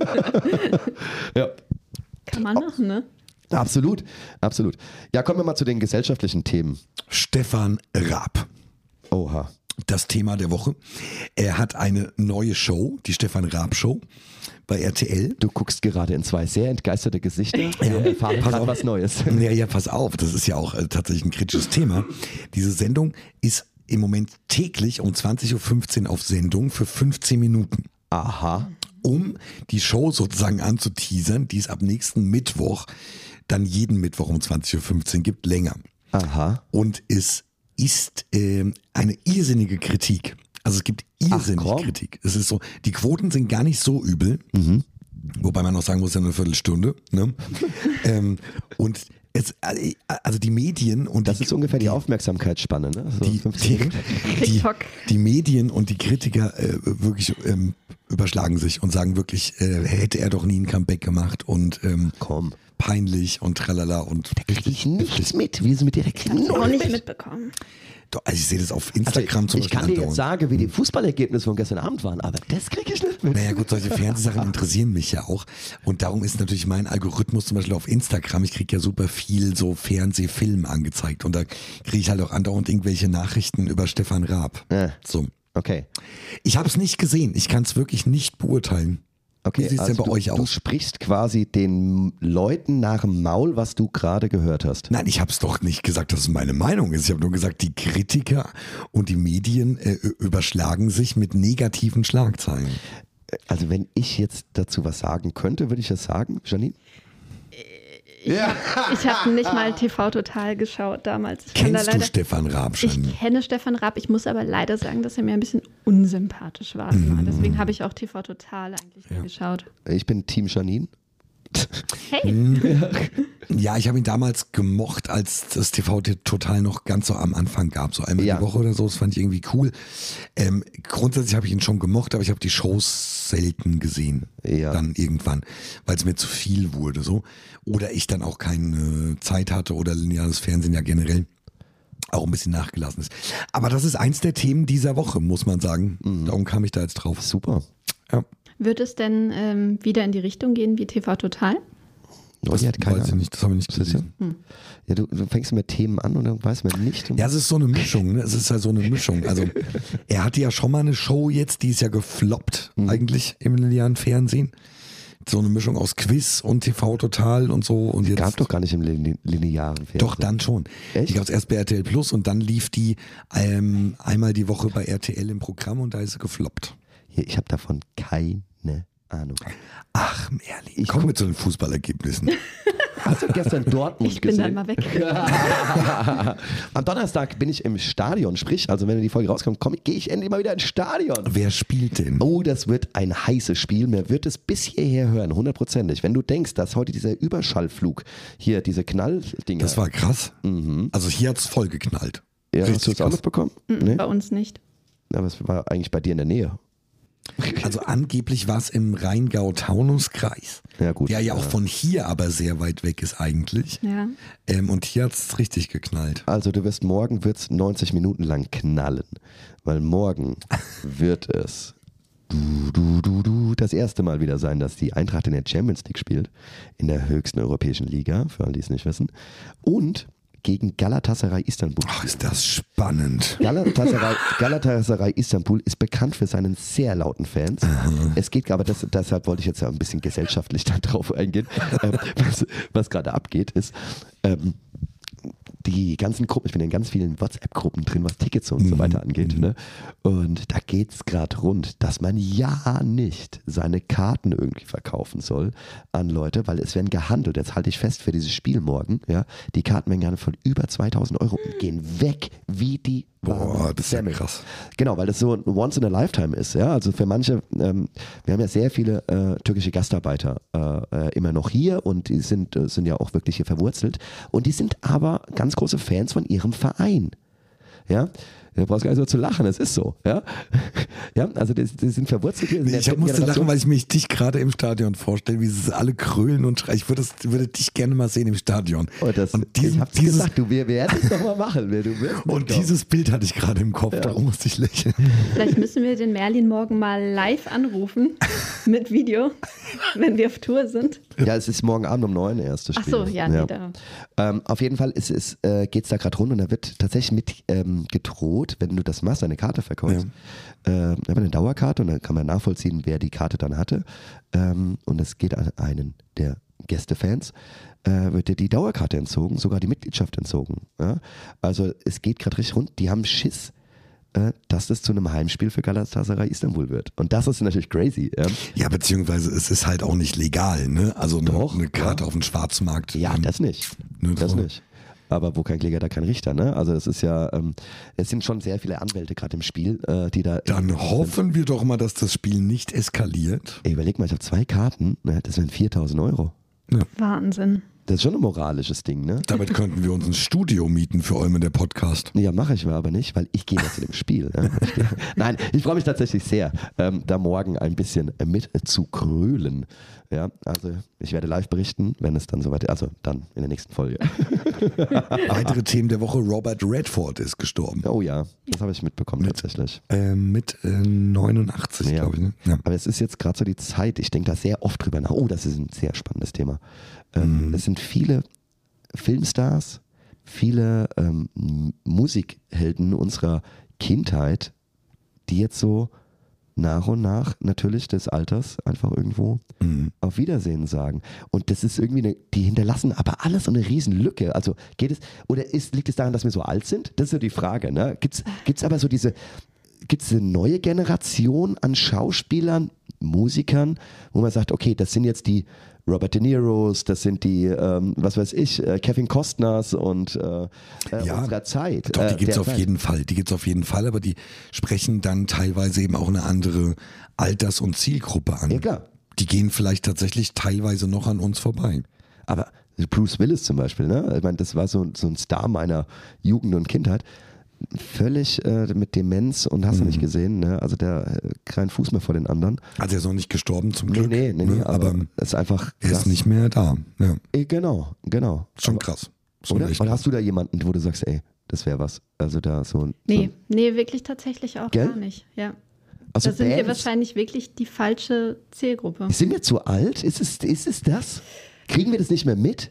Ja. Kann man machen, ne? Absolut, absolut. Ja, kommen wir mal zu den gesellschaftlichen Themen. Stefan Raab. Oha. Das Thema der Woche. Er hat eine neue Show, die Stefan Raab Show bei R T L. Du guckst gerade in zwei sehr entgeisterte Gesichter. Wir erfahren Pass gerade auf. was Neues. Ja, ja, pass auf, das ist ja auch äh, tatsächlich ein kritisches Thema. Diese Sendung ist im Moment täglich um zwanzig Uhr fünfzehn auf Sendung für fünfzehn Minuten. Aha. Um die Show sozusagen anzuteasern, die es ab nächsten Mittwoch, dann jeden Mittwoch um zwanzig Uhr fünfzehn gibt, länger. Aha. Und es ist ähm, eine irrsinnige Kritik. Also es gibt irrsinnige Ach, komm. Kritik. Es ist so, die Quoten sind gar nicht so übel, wobei man auch sagen muss, ja nur eine Viertelstunde. Ne? ähm, und es, also die Medien und Das die, ist ungefähr die Aufmerksamkeitsspanne, ne? So die, fünfzehn die, Minuten. die, TikTok. die Medien und die Kritiker äh, wirklich ähm, überschlagen sich und sagen wirklich, äh, hätte er doch nie ein Comeback gemacht und ähm, Komm. peinlich und tralala und Krieg ich nichts mit. Wir sind mit direkt Hab ich auch null nicht mit. mitbekommen. Doch, also ich sehe das auf Instagram zum Ich Beispiel kann dir jetzt andauernd. sagen, wie die Fußballergebnisse von gestern Abend waren, aber das kriege ich nicht mit. Naja gut, solche Fernsehsachen interessieren mich ja auch. Und darum ist natürlich mein Algorithmus zum Beispiel auf Instagram, ich kriege ja super viel so Fernsehfilm angezeigt und da kriege ich halt auch andauernd irgendwelche Nachrichten über Stefan Raab. Ja. So. Okay. Ich habe es nicht gesehen, ich kann es wirklich nicht beurteilen. Okay, Wie sieht's denn bei du, euch du aus? sprichst quasi den Leuten nach dem Maul, was du gerade gehört hast. Nein, ich habe es doch nicht gesagt, dass es meine Meinung ist. Ich habe nur gesagt, die Kritiker und die Medien äh, überschlagen sich mit negativen Schlagzeilen. Also wenn ich jetzt dazu was sagen könnte, würde ich das sagen, Janine? Ich habe nicht mal T V Total geschaut damals. Ich kann da Kennst du leider, Stefan Raab schon? ich kenne Stefan Raab. Ich muss aber leider sagen, dass er mir ein bisschen unsympathisch war. Mhm. Deswegen habe ich auch T V Total eigentlich nie geschaut. Ich bin Team Janine. Hey, Ja, ich habe ihn damals gemocht, als das T V Total noch ganz so am Anfang gab. So einmal Ja. die Woche oder so, das fand ich irgendwie cool. Ähm, grundsätzlich habe ich ihn schon gemocht, aber ich habe die Shows selten gesehen. Ja. Dann irgendwann, weil es mir zu viel wurde. So. Oder ich dann auch keine Zeit hatte oder lineares Fernsehen ja generell auch ein bisschen nachgelassen ist. Aber das ist eins der Themen dieser Woche, muss man sagen. Darum kam ich da jetzt drauf. Super. Ja. wird es denn ähm, wieder in die Richtung gehen wie T V Total? Das Die hat keine weiß ich Ahnung. nicht, das habe ich nicht Siehst du? gelesen. Ja, du, du fängst mit Themen an und dann weiß man nicht. Ja, es ist so eine Mischung, ne? Es ist ja so eine Mischung. Also er hatte ja schon mal eine Show jetzt, die ist ja gefloppt eigentlich im linearen Fernsehen. So eine Mischung aus Quiz und T V Total und so. Und jetzt Gab doch gar nicht im lin- linearen Fernsehen. doch dann schon. Echt? Die gab es erst bei R T L Plus und dann lief die ähm, einmal die Woche bei R T L im Programm und da ist sie gefloppt. Hier, ich habe davon keine Ahnung. Ach, Merlin, Ich komm guck- mit zu den Fußballergebnissen. Hast du gestern Dortmund Ich bin gesehen? dann mal weg. Am Donnerstag bin ich im Stadion, sprich, also wenn die Folge rauskommt, komm, gehe ich endlich mal wieder ins Stadion. Wer spielt denn? Oh, das wird ein heißes Spiel. Mir wird es bis hierher hören, hundertprozentig. Wenn du denkst, dass heute dieser Überschallflug, hier diese Knalldinger. Das war krass. Also hier hat's voll geknallt. ja, hast du Richtig das auch krass. mitbekommen? Mm, Nee? Bei uns nicht. Aber es war eigentlich bei dir in der Nähe. Also angeblich war es im Rheingau-Taunus-Kreis. Ja, gut. Der ja auch Ja. von hier aber sehr weit weg ist eigentlich. Ja. Ähm, und hier hat's richtig geknallt. Also du wirst morgen wird's neunzig Minuten lang knallen, weil morgen wird es du, du, du, du, das erste Mal wieder sein, dass die Eintracht in der Champions League spielt, in der höchsten europäischen Liga, für alle, die es nicht wissen. Und gegen Galatasaray Istanbul. Ach, ist das spannend. Galatasaray, Galatasaray Istanbul ist bekannt für seinen sehr lauten Fans. Mhm. Es geht aber, das, deshalb wollte ich jetzt ja ein bisschen gesellschaftlich da drauf eingehen. ähm, was was gerade abgeht, ist, ähm, die ganzen Gruppen, ich bin in ganz vielen WhatsApp-Gruppen drin, was Tickets und so weiter angeht. Ne? Und da geht es gerade rund, dass man ja nicht seine Karten irgendwie verkaufen soll an Leute, weil es werden gehandelt. Jetzt halte ich fest für dieses Spiel morgen. Ja? Die Karten werden gerne von über zweitausend Euro und gehen weg wie die Boah, das ist ja krass. Genau, weil das so ein Once in a Lifetime ist. Ja? Also für manche, ähm, wir haben ja sehr viele äh, türkische Gastarbeiter äh, immer noch hier und die sind, äh, sind ja auch wirklich hier verwurzelt. Und die sind aber ganz große Fans von ihrem Verein. Ja, du brauchst gar nicht so zu lachen, es ist so. Ja, ja also die, die sind verwurzelt hier. Nee, ich musste lachen, weil ich mich dich gerade im Stadion vorstelle, wie sie alle krölen und schreien. Ich würde, würde dich gerne mal sehen im Stadion. Oh, das, und diesen, ich hab's dieses, gesagt, du, wir werden es doch mal machen. Du und dieses Bild hatte ich gerade im Kopf, ja. Darum musste ich lächeln. Vielleicht müssen wir den Merlin morgen mal live anrufen mit Video, wenn wir auf Tour sind. Ja, es ist morgen Abend um neun erstes Spiel. Ach so, ja, ja. Nee, da. Ähm, auf jeden Fall ist es, äh, geht es da gerade rund und da wird tatsächlich mit ähm, gedroht, wenn du das machst, eine Karte verkaufst. Ja. Äh, eine Dauerkarte und dann kann man nachvollziehen, wer die Karte dann hatte. Ähm, und es geht an einen der Gästefans, äh, wird dir die Dauerkarte entzogen, sogar die Mitgliedschaft entzogen. Ja? Also es geht gerade richtig rund. Die haben Schiss, äh, dass das zu einem Heimspiel für Galatasaray Istanbul wird. Und das ist natürlich crazy. Ja, ja beziehungsweise es ist halt auch nicht legal, ne? Also eine, Doch, eine Karte ja. auf dem Schwarzmarkt. Ja, ähm, das nicht. Ne, das so. nicht. Aber wo kein Kläger, da kein Richter, ne? Also es ist ja, ähm, es sind schon sehr viele Anwälte gerade im Spiel, äh, die da... Dann hoffen wir doch mal, dass das Spiel nicht eskaliert. Ey, überleg mal, ich habe zwei Karten, ne? Das wären viertausend Euro. Ja. Wahnsinn. Das ist schon ein moralisches Ding, ne? Damit könnten wir uns ein Studio mieten für Olme, der Podcast. Ja, mache ich aber nicht, weil ich gehe ja zu dem Spiel. Ne? Ich geh, nein, ich freue mich tatsächlich sehr, ähm, da morgen ein bisschen mit zu krölen. Ja, also ich werde live berichten, wenn es dann soweit ist. Also dann in der nächsten Folge. Weitere Themen der Woche: Robert Redford ist gestorben. Oh ja, das habe ich mitbekommen mit, tatsächlich. Äh, mit äh, neunundachtzig, ja. glaube ich. Ne? Ja. Aber es ist jetzt gerade so die Zeit, ich denke da sehr oft drüber nach. Oh, das ist ein sehr spannendes Thema. Ähm, mhm. Es sind viele Filmstars, viele ähm, Musikhelden unserer Kindheit, die jetzt so nach und nach natürlich des Alters einfach irgendwo mhm. auf Wiedersehen sagen. Und das ist irgendwie eine, die hinterlassen aber alles so eine riesen Lücke. Also geht es, oder ist, liegt es daran, dass wir so alt sind? Das ist so die Frage. Ne? Gibt es aber so diese, gibt es eine neue Generation an Schauspielern, Musikern, wo man sagt, okay, das sind jetzt die Robert De Niros, das sind die, ähm, was weiß ich, äh, Kevin Costners und äh, ja, unserer Zeit. Doch, die äh, gibt es auf Zeit. jeden Fall. Die gibt es auf jeden Fall, aber die sprechen dann teilweise eben auch eine andere Alters- und Zielgruppe an. Ja, klar. Die gehen vielleicht tatsächlich teilweise noch an uns vorbei. Aber Bruce Willis zum Beispiel, ne? Ich meine, das war so, so ein Star meiner Jugend und Kindheit. Völlig äh, mit Demenz und hast du mhm. nicht gesehen, ne? Also der äh, kein Fuß mehr vor den anderen. Also er ist noch nicht gestorben zum nee, Glück. Nee, nee, nee, ne? aber, aber es ist einfach er krass. ist nicht mehr da. Ja. Genau, genau. Schon aber, krass. Schon oder? Oder hast du da jemanden, wo du sagst, ey, das wäre was? Also da so. Nee, so nee, wirklich tatsächlich auch Gell? gar nicht. Ja. Also da sind Bands, wir wahrscheinlich wirklich die falsche Zielgruppe. Sind wir zu alt? Ist es, ist es das? Kriegen wir das nicht mehr mit?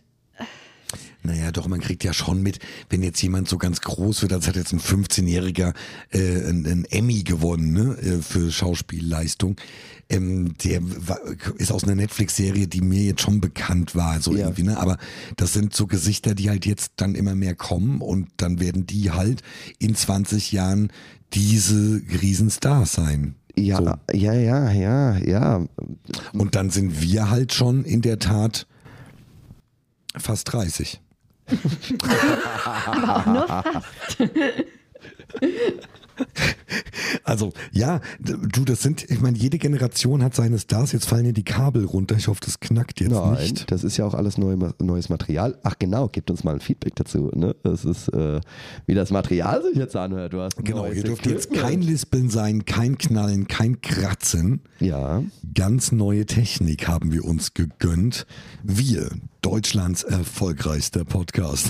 Naja, doch, man kriegt ja schon mit, wenn jetzt jemand so ganz groß wird, als hat jetzt ein fünfzehnjähriger äh, ein, ein Emmy gewonnen, ne, für Schauspielleistung. Ähm, der war, ist aus einer Netflix-Serie, die mir jetzt schon bekannt war, so ja. irgendwie, ne? Aber das sind so Gesichter, die halt jetzt dann immer mehr kommen und dann werden die halt in zwanzig Jahren diese Riesenstars sein. Ja, so. ja, ja, ja, ja. Und dann sind wir halt schon in der Tat fast dreißig. Aber auch nur fast. Also, ja, du, das sind, ich meine, jede Generation hat seine Stars, jetzt fallen hier die Kabel runter, ich hoffe, das knackt jetzt Nein, nicht. das ist ja auch alles neu, neues Material. Ach genau, gebt uns mal ein Feedback dazu. Ne? Das ist, äh, wie das Material sich jetzt anhört. Du hast Genau, hier dürfte jetzt kein Lispeln sein, kein Knallen, kein Kratzen. Ja. Ganz neue Technik haben wir uns gegönnt. Wir, Deutschlands erfolgreichster Podcast.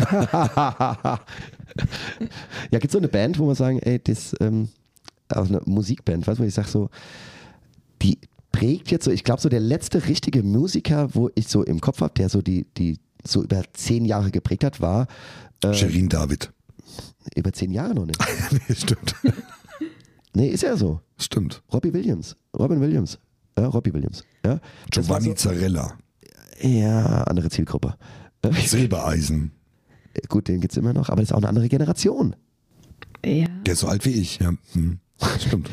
Ja, gibt es so eine Band, wo man sagen, ey, das, ähm, also eine Musikband, weißt du, ich sag so, die prägt jetzt so, ich glaube so der letzte richtige Musiker, wo ich so im Kopf habe, der so die, die so über zehn Jahre geprägt hat, war Äh, Shirin David. Über zehn Jahre noch nicht. Nee, stimmt. Nee, ist ja so. Stimmt. Robbie Williams. Robin Williams. Ja, Robbie Williams. Ja, das war Giovanni Zarella. ja, andere Zielgruppe. Äh, Silbereisen. Gut, den gibt es immer noch, aber das ist auch eine andere Generation. Ja, Der ist so alt wie ich, ja. Hm. Stimmt.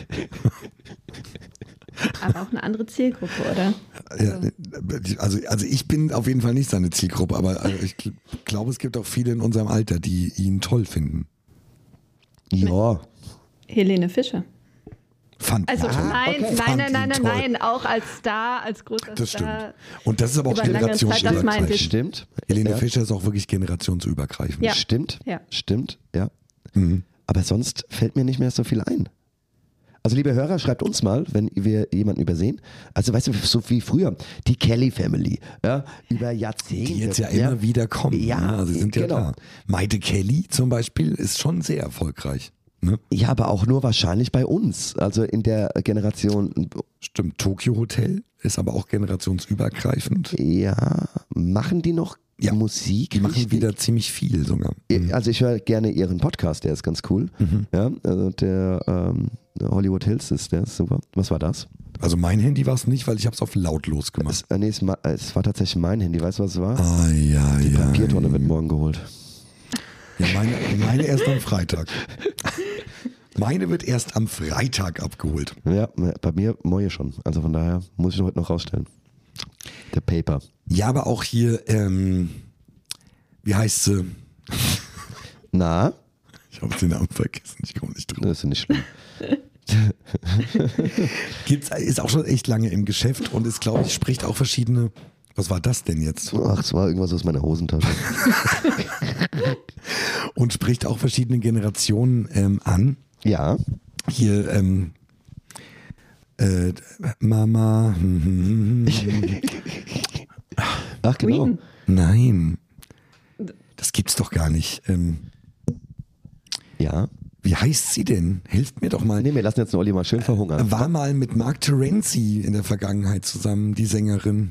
aber auch eine andere Zielgruppe, oder? Ja, also, also ich bin auf jeden Fall nicht seine Zielgruppe, aber also ich gl- glaube, es gibt auch viele in unserem Alter, die ihn toll finden. Ja. Helene Fischer. Fand Also ihn toll. nein, okay. nein, Fand nein, nein, ihn nein, toll. nein, auch als Star, als großer Das stimmt. Star. Und das ist aber auch Über lange Zeit, das meinte generationsübergreifend. ich. Stimmt. Helene ja. Fischer ist auch wirklich generationsübergreifend. Ja. Stimmt. Ja. Stimmt, ja. Mhm. Aber sonst fällt mir nicht mehr so viel ein. Also liebe Hörer, schreibt uns mal, wenn wir jemanden übersehen. Also weißt du, so wie früher, die Kelly Family, ja, über Jahrzehnte. Die jetzt ja immer wieder kommen. Ja, ne? Also sie sind genau. ja da. Maite Kelly zum Beispiel ist schon sehr erfolgreich. Ne? Ja, aber auch nur wahrscheinlich bei uns. Also in der Generation, Stimmt, Tokyo Hotel ist aber auch generationsübergreifend. ja, machen die noch Ja, Musik? Die machen richtig? wieder ziemlich viel sogar. Also ich höre gerne ihren Podcast, der ist ganz cool. Mhm. Ja, also der ähm, Hollywood Hills ist, der ist super. Was war das? Also mein Handy war es nicht, weil ich habe es auf lautlos gemacht. Es, äh, nee, es, ma- es war tatsächlich mein Handy. Weißt du, was es war? Ah, ja, Die ja. Papiertonne wird morgen geholt. Ja, meine, meine erst am Freitag. Meine wird erst am Freitag abgeholt. Ja, bei mir Moje schon. Also von daher muss ich heute noch rausstellen. Der Paper. Ja, aber auch hier, ähm, wie heißt sie? Na, Ich habe den Namen vergessen, ich komme nicht drauf. das ist nicht schlimm. Gibt's, ist auch schon echt lange im Geschäft und ist, glaube ich, spricht auch verschiedene. Was war das denn jetzt? Ach, es war irgendwas aus meiner Hosentasche. Und spricht auch verschiedene Generationen ähm, an. Ja, Hier, ähm, äh, Mama. hm, hm, hm, hm. ach genau. Queen. Nein. Das gibt's doch gar nicht. Ähm, Ja. wie heißt sie denn? Hilft mir doch mal. Nee, wir lassen jetzt den Olli mal schön verhungern. War mal mit Mark Terenzi in der Vergangenheit zusammen, die Sängerin.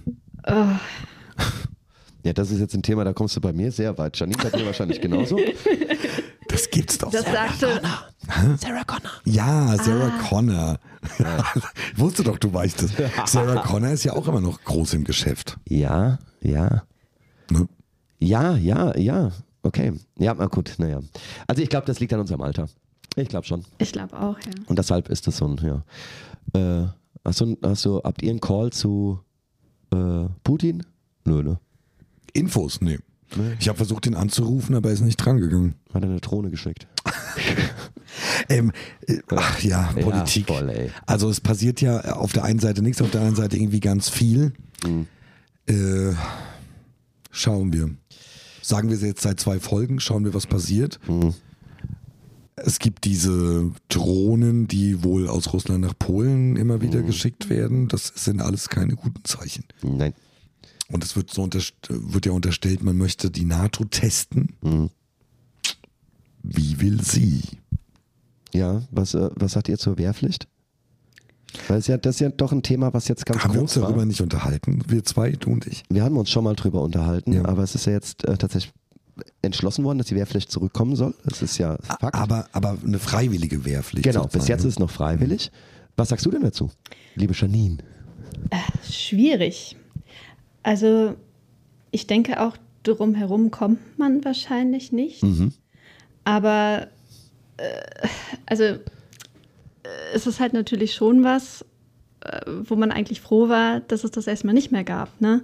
Ja, das ist jetzt ein Thema, da kommst du bei mir sehr weit. Janine, bei dir wahrscheinlich genauso. Das gibt's doch. Das sagte, Sarah Connor. Ja, Sarah Connor. Ich wusste doch, du weißt es. Sarah Connor ist ja auch immer noch groß im Geschäft. Ja, ja. Ne? Ja, ja, ja. Okay. Ja, na gut, naja. Also ich glaube, das liegt an unserem Alter. Ich glaube schon. ich glaube auch, ja. Und deshalb ist das so ein, ja. Äh, hast, du, hast du, habt ihr einen Call zu äh, Putin? Nö, ne? Infos? Nee. Ich habe versucht, ihn anzurufen, aber er ist nicht drangegangen. Hat er eine Drohne geschickt? Ähm, äh, ach ja, Ja, Politik. voll, ey. Also es passiert ja auf der einen Seite nichts, auf der anderen Seite irgendwie ganz viel. Mhm. Äh, schauen wir. Sagen wir es jetzt seit zwei Folgen, schauen wir, was passiert. Mhm. Es gibt diese Drohnen, die wohl aus Russland nach Polen immer wieder Mhm. geschickt werden. Das sind alles keine guten Zeichen. Nein. Und es wird so unterst- wird ja unterstellt, man möchte die NATO testen. Mhm. Wie will sie? Ja, was, äh, was sagt ihr zur Wehrpflicht? Weil es ja, das ist ja doch ein Thema, was jetzt ganz Haben wir uns groß war. darüber nicht unterhalten? Wir zwei, du und ich. Wir haben uns schon mal drüber unterhalten, Ja. aber es ist ja jetzt äh, tatsächlich entschlossen worden, dass die Wehrpflicht zurückkommen soll. Das ist ja Fakt. Aber, aber eine freiwillige Wehrpflicht. genau, bis sozusagen. jetzt ist es noch freiwillig. Was sagst du denn dazu, liebe Janine? Schwierig. Also ich denke auch, drumherum kommt man wahrscheinlich nicht. Mhm. Aber äh, also äh, es ist halt natürlich schon was, äh, wo man eigentlich froh war, dass es das erstmal nicht mehr gab. Ne?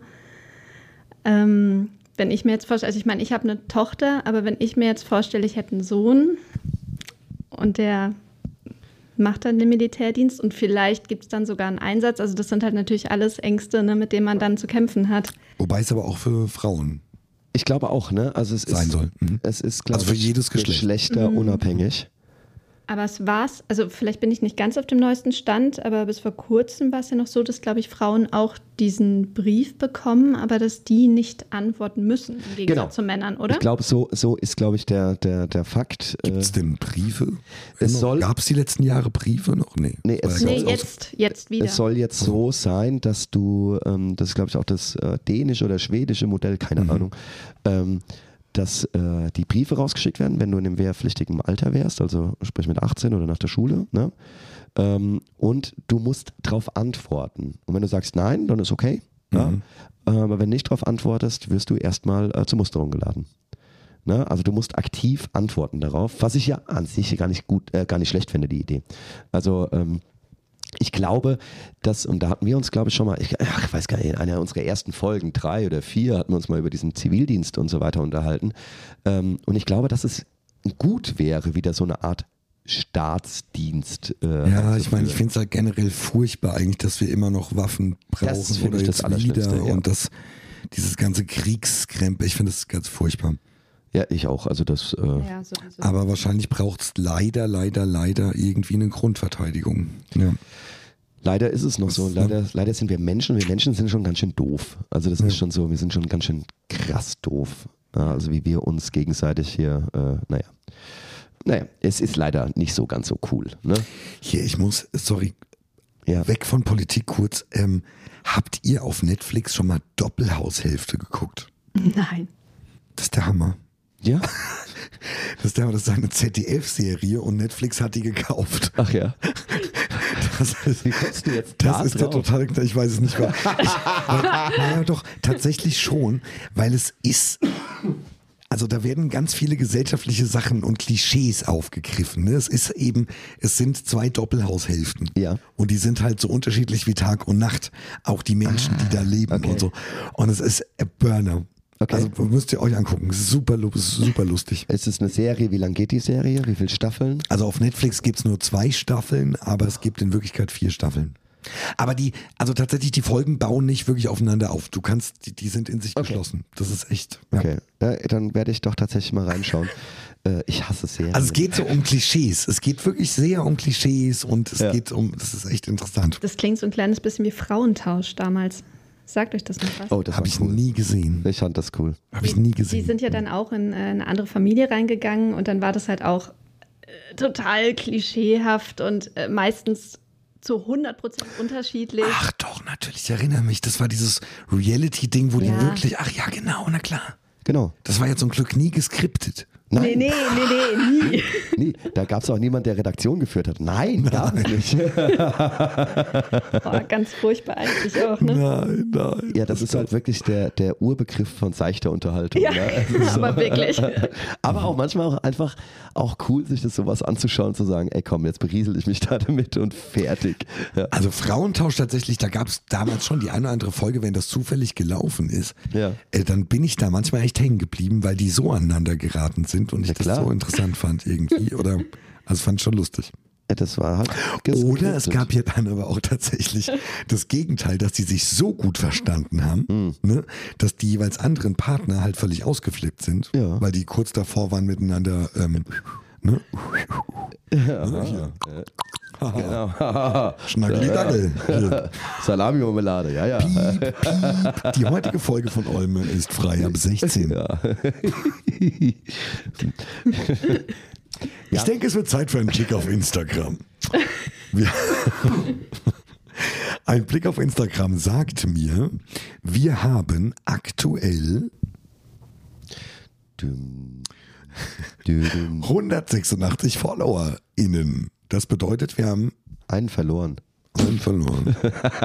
Ähm, wenn ich mir jetzt vorstelle, also ich meine, ich habe eine Tochter, aber wenn ich mir jetzt vorstelle, ich hätte einen Sohn und der macht dann den Militärdienst und vielleicht gibt es dann sogar einen Einsatz. Also das sind halt natürlich alles Ängste, ne, mit denen man dann zu kämpfen hat. Wobei es aber auch für Frauen Ich glaube auch, ne? Also es sein ist, soll. Mhm. es ist, glaube Also für ich, jedes Geschlecht. geschlechterunabhängig. Aber es war's, also vielleicht bin ich nicht ganz auf dem neuesten Stand, aber bis vor kurzem war es ja noch so, dass, glaube ich, Frauen auch diesen Brief bekommen, aber dass die nicht antworten müssen, im Gegensatz Genau. zu Männern, oder? Ich glaube, so, so ist, glaube ich, der, der, der Fakt. Gibt es denn Briefe? Es soll- Gab es die letzten Jahre Briefe noch? Nee. Nee, es Oder soll- nee, gab's auch- jetzt, jetzt wieder. Es soll jetzt so sein, dass du, ähm, das ist glaube ich auch das äh, dänische oder schwedische Modell, keine Mhm. Ahnung, ähm, dass äh, die Briefe rausgeschickt werden, wenn du in dem wehrpflichtigen Alter wärst, also sprich mit achtzehn oder nach der Schule. Ne? Ähm, und du musst darauf antworten. Und wenn du sagst nein, dann ist okay. Mhm. Ja? Aber wenn nicht darauf antwortest, wirst du erstmal äh, zur Musterung geladen. Ne? Also du musst aktiv antworten darauf, was ich ja an sich gar nicht gut, äh, gar nicht schlecht finde, die Idee. Also ähm, ich glaube, dass, und da hatten wir uns, glaube ich, schon mal, ich, ach, ich weiß gar nicht, in einer unserer ersten Folgen, drei oder vier, hatten wir uns mal über diesen Zivildienst und so weiter unterhalten. Ähm, und ich glaube, dass es gut wäre, wieder so eine Art Staatsdienst. Äh, ja, ich meine, ich finde es halt generell furchtbar eigentlich, dass wir immer noch Waffen brauchen das oder ich jetzt das wieder ja. und das, dieses ganze Kriegskrempe, ich finde das ganz furchtbar. Ja, ich auch. Also das. Äh ja, sowieso. Aber wahrscheinlich braucht es leider, leider, leider irgendwie eine Grundverteidigung. Ja. Leider ist es noch so. Leider, leider sind wir Menschen. Wir Menschen sind schon ganz schön doof. Also das ja. ist schon so. Wir sind schon ganz schön krass doof. Also wie wir uns gegenseitig hier. Äh, naja. Naja, es ist leider nicht so ganz so cool. Ne? Hier, ich muss, sorry, ja. weg von Politik kurz. Ähm, habt ihr auf Netflix schon mal Doppelhaushälfte geguckt? Nein. Das ist der Hammer. Ja? Das ist, der, das ist eine Z D F-Serie und Netflix hat die gekauft. Ach ja. Das ist, Wie kommst du jetzt das da ist der drauf? totale, ich weiß es nicht mehr. Ich, weil, naja, doch, tatsächlich schon, weil es ist, also da werden ganz viele gesellschaftliche Sachen und Klischees aufgegriffen. Ne? Es ist eben, es sind zwei Doppelhaushälften. Ja. Und die sind halt so unterschiedlich wie Tag und Nacht. Auch die Menschen, ah, die da leben okay. und so. Und es ist ein Burner. Okay. Also müsst ihr euch angucken. Es ist super, super lustig. Ist es eine Serie? Wie lang geht die Serie? Wie viele Staffeln? Also auf Netflix gibt es nur zwei Staffeln, aber es gibt in Wirklichkeit vier Staffeln. Aber die, also tatsächlich, die Folgen bauen nicht wirklich aufeinander auf. Du kannst, die, die sind in sich okay. geschlossen. Das ist echt. Ja. Okay, ja, dann werde ich doch tatsächlich mal reinschauen. äh, ich hasse Serien. Also es geht so um Klischees. Es geht wirklich sehr um Klischees und es ja. geht um, das ist echt interessant. Das klingt so ein kleines bisschen wie Frauentausch damals. Sagt euch das noch was? Oh, das habe ich cool. nie gesehen. Ich fand das cool. Habe ich nie gesehen. Die sind ja dann auch in äh, eine andere Familie reingegangen und dann war das halt auch äh, total klischeehaft und äh, meistens zu hundert Prozent unterschiedlich. Ach doch, natürlich, ich erinnere mich. Das war dieses Reality-Ding, wo ja. die wirklich, ach ja, genau, na klar. Genau. Das war ja zum Glück nie geskriptet. Nein. Nee, nee, nee, nee, nie. nie. Da gab es auch niemanden, der Redaktion geführt hat. Nein, gar nicht. Boah, ganz furchtbar eigentlich auch, ne? Nein, nein. Ja, das, das ist halt wirklich der, der Urbegriff von seichter Unterhaltung. Ja, ne? also aber wirklich. Aber auch manchmal auch einfach auch cool, sich das sowas anzuschauen und zu sagen, ey komm, jetzt beriesel ich mich da damit und fertig. Ja. Also Frauentausch tatsächlich, da gab es damals schon die eine oder andere Folge, wenn das zufällig gelaufen ist, ja. äh, dann bin ich da manchmal echt hängen geblieben, weil die so aneinander geraten sind und ich ja, das klar. so interessant fand irgendwie. Oder, also fand ich schon lustig. Ja, das war halt Oder es gab ja dann aber auch tatsächlich das Gegenteil, dass die sich so gut verstanden haben, mhm. ne, dass die jeweils anderen Partner halt völlig ausgeflippt sind, ja. weil die kurz davor waren miteinander, ähm, ne? Ja. Ne, hier. Genau. Schnackli-Dackel. Salami-Marmelade, ja, ja. Piep, piep. Die heutige Folge von Olme ist frei ab sechzehn. Ja. Ich ja. denke, es wird Zeit für einen Blick auf Instagram. Wir Ein Blick auf Instagram sagt mir, wir haben aktuell dum, dum, hundertsechsundachtzig FollowerInnen. Das bedeutet, wir haben einen verloren. einen verloren.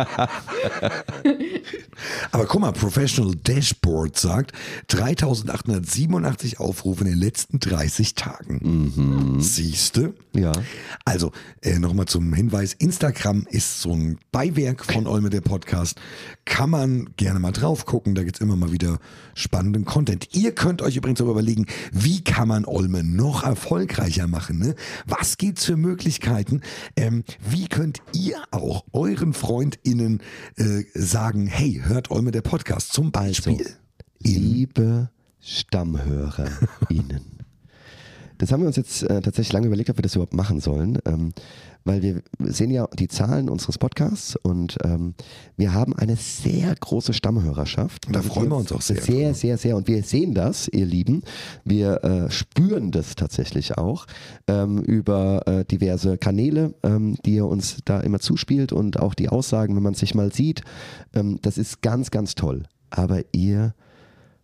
Aber guck mal, Professional Dashboard sagt dreitausendachthundertsiebenundachtzig Aufrufe in den letzten dreißig Tagen. Mhm. Siehste? Ja. Also, äh, nochmal zum Hinweis, Instagram ist so ein Beiwerk von Olme, der Podcast. Kann man gerne mal drauf gucken, da gibt's immer mal wieder spannenden Content. Ihr könnt euch übrigens auch überlegen, wie kann man Olme noch erfolgreicher machen? Ne? Was gibt's für Möglichkeiten? Ähm, wie könnt ihr auch euren FreundInnen äh, sagen, hey, hört Olme, der Podcast zum Beispiel. Also, liebe StammhörerInnen. Das haben wir uns jetzt äh, tatsächlich lange überlegt, ob wir das überhaupt machen sollen, ähm, weil wir sehen ja die Zahlen unseres Podcasts und ähm, wir haben eine sehr große Stammhörerschaft. Und da freuen wir uns auch sehr. Sehr, sehr, sehr. Und wir sehen das, ihr Lieben. Wir äh, spüren das tatsächlich auch ähm, über äh, diverse Kanäle, ähm, die ihr uns da immer zuspielt und auch die Aussagen, wenn man sich mal sieht. Ähm, das ist ganz, ganz toll. Aber ihr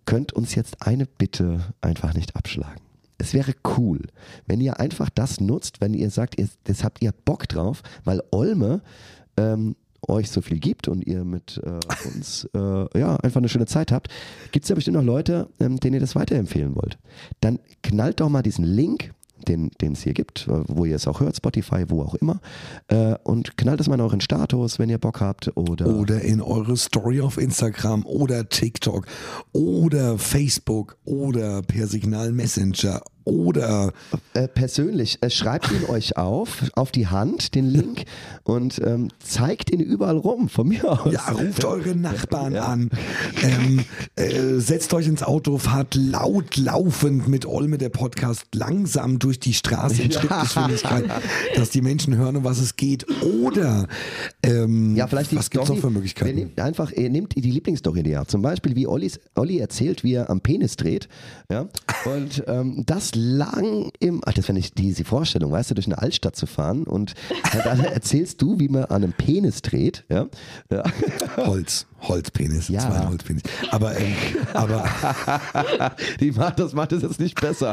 könnt uns jetzt eine Bitte einfach nicht abschlagen. Es wäre cool, wenn ihr einfach das nutzt, wenn ihr sagt, ihr, das habt ihr Bock drauf, weil Olme ähm, euch so viel gibt und ihr mit äh, uns äh, ja, einfach eine schöne Zeit habt, gibt es ja bestimmt noch Leute, ähm, denen ihr das weiterempfehlen wollt. Dann knallt doch mal diesen Link, den es hier gibt, wo ihr es auch hört, Spotify, wo auch immer, äh, und knallt es mal in euren Status, wenn ihr Bock habt. Oder, oder in eure Story auf Instagram oder TikTok oder Facebook oder per Signal Messenger oder äh, persönlich, äh, schreibt ihn euch auf, auf die Hand, den Link, und ähm, zeigt ihn überall rum, von mir aus. Ja, ruft eure Nachbarn ja. an, ähm, äh, setzt euch ins Auto, fahrt laut laufend mit Olme, der Podcast, langsam durch die Straße in Schrittgeschwindigkeit, dass die Menschen hören, um was es geht. Oder ähm, ja, vielleicht die was gibt es noch für Möglichkeiten? Nehmt einfach, ihr nehmt die Lieblingsstory, die ihr habt. Zum Beispiel, wie Ollis, Olli erzählt, wie er am Penis dreht. Ja? Und ähm, das lang im, ach, das wäre nicht diese Vorstellung, weißt du, durch eine Altstadt zu fahren und dann erzählst du, wie man an einem Penis dreht. Ja? Ja. Holz, Holzpenis, ja. zwei Holzpenis. Aber, ähm, aber die macht, das macht es jetzt nicht besser.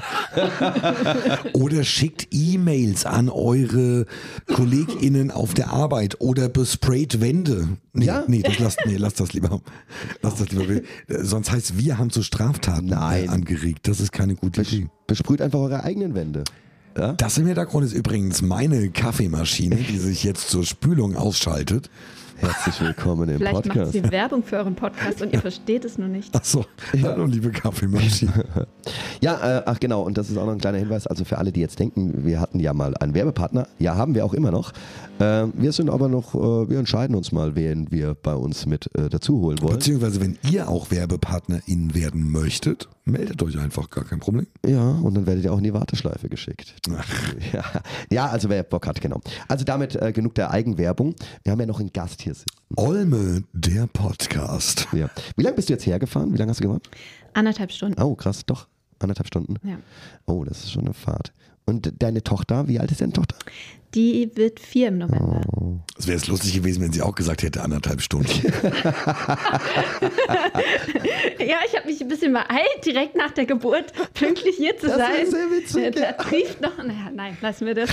Oder schickt E-Mails an eure KollegInnen auf der Arbeit oder besprayt Wände. Nee, ja? nee, das lasst, nee, lasst das lieber. Lasst das lieber. Sonst heißt es, wir haben zu Straftaten Nein. angeregt. Das ist keine gute Bes- Idee. Besprüht einfach eure eigenen Wände. Ja? Das im Hintergrund ist übrigens meine Kaffeemaschine, die sich jetzt zur Spülung ausschaltet. Herzlich willkommen im Vielleicht Podcast. macht sie Werbung für euren Podcast und ihr versteht es nur nicht. Achso, hallo liebe Kaffeemaschine. Ja, äh, ach genau, und das ist auch noch ein kleiner Hinweis, also für alle, die jetzt denken, wir hatten ja mal einen Werbepartner, ja, haben wir auch immer noch. Äh, wir sind aber noch, äh, wir entscheiden uns mal, wen wir bei uns mit äh, dazu holen wollen. Beziehungsweise, wenn ihr auch WerbepartnerInnen werden möchtet, meldet euch einfach, gar kein Problem. Ja, und dann werdet ihr auch in die Warteschleife geschickt. Ach. Ja, ja, also wer Bock hat, genau. Also damit äh, genug der Eigenwerbung. Wir haben ja noch einen Gast hier sitzen. Olme, der Podcast. Ja. Wie lange bist du jetzt hergefahren? Wie lange hast du gemacht? Anderthalb Stunden. Oh, krass, doch. Anderthalb Stunden. Ja. Oh, das ist schon eine Fahrt. Und deine Tochter, wie alt ist deine Tochter? Die wird vier im November. Oh. Es wäre jetzt lustig gewesen, wenn sie auch gesagt hätte, anderthalb Stunden. Ja, ich habe mich ein bisschen beeilt, direkt nach der Geburt pünktlich hier zu Das sein. ist sehr witzig, Da ja. trieft noch, naja, nein, lassen wir das.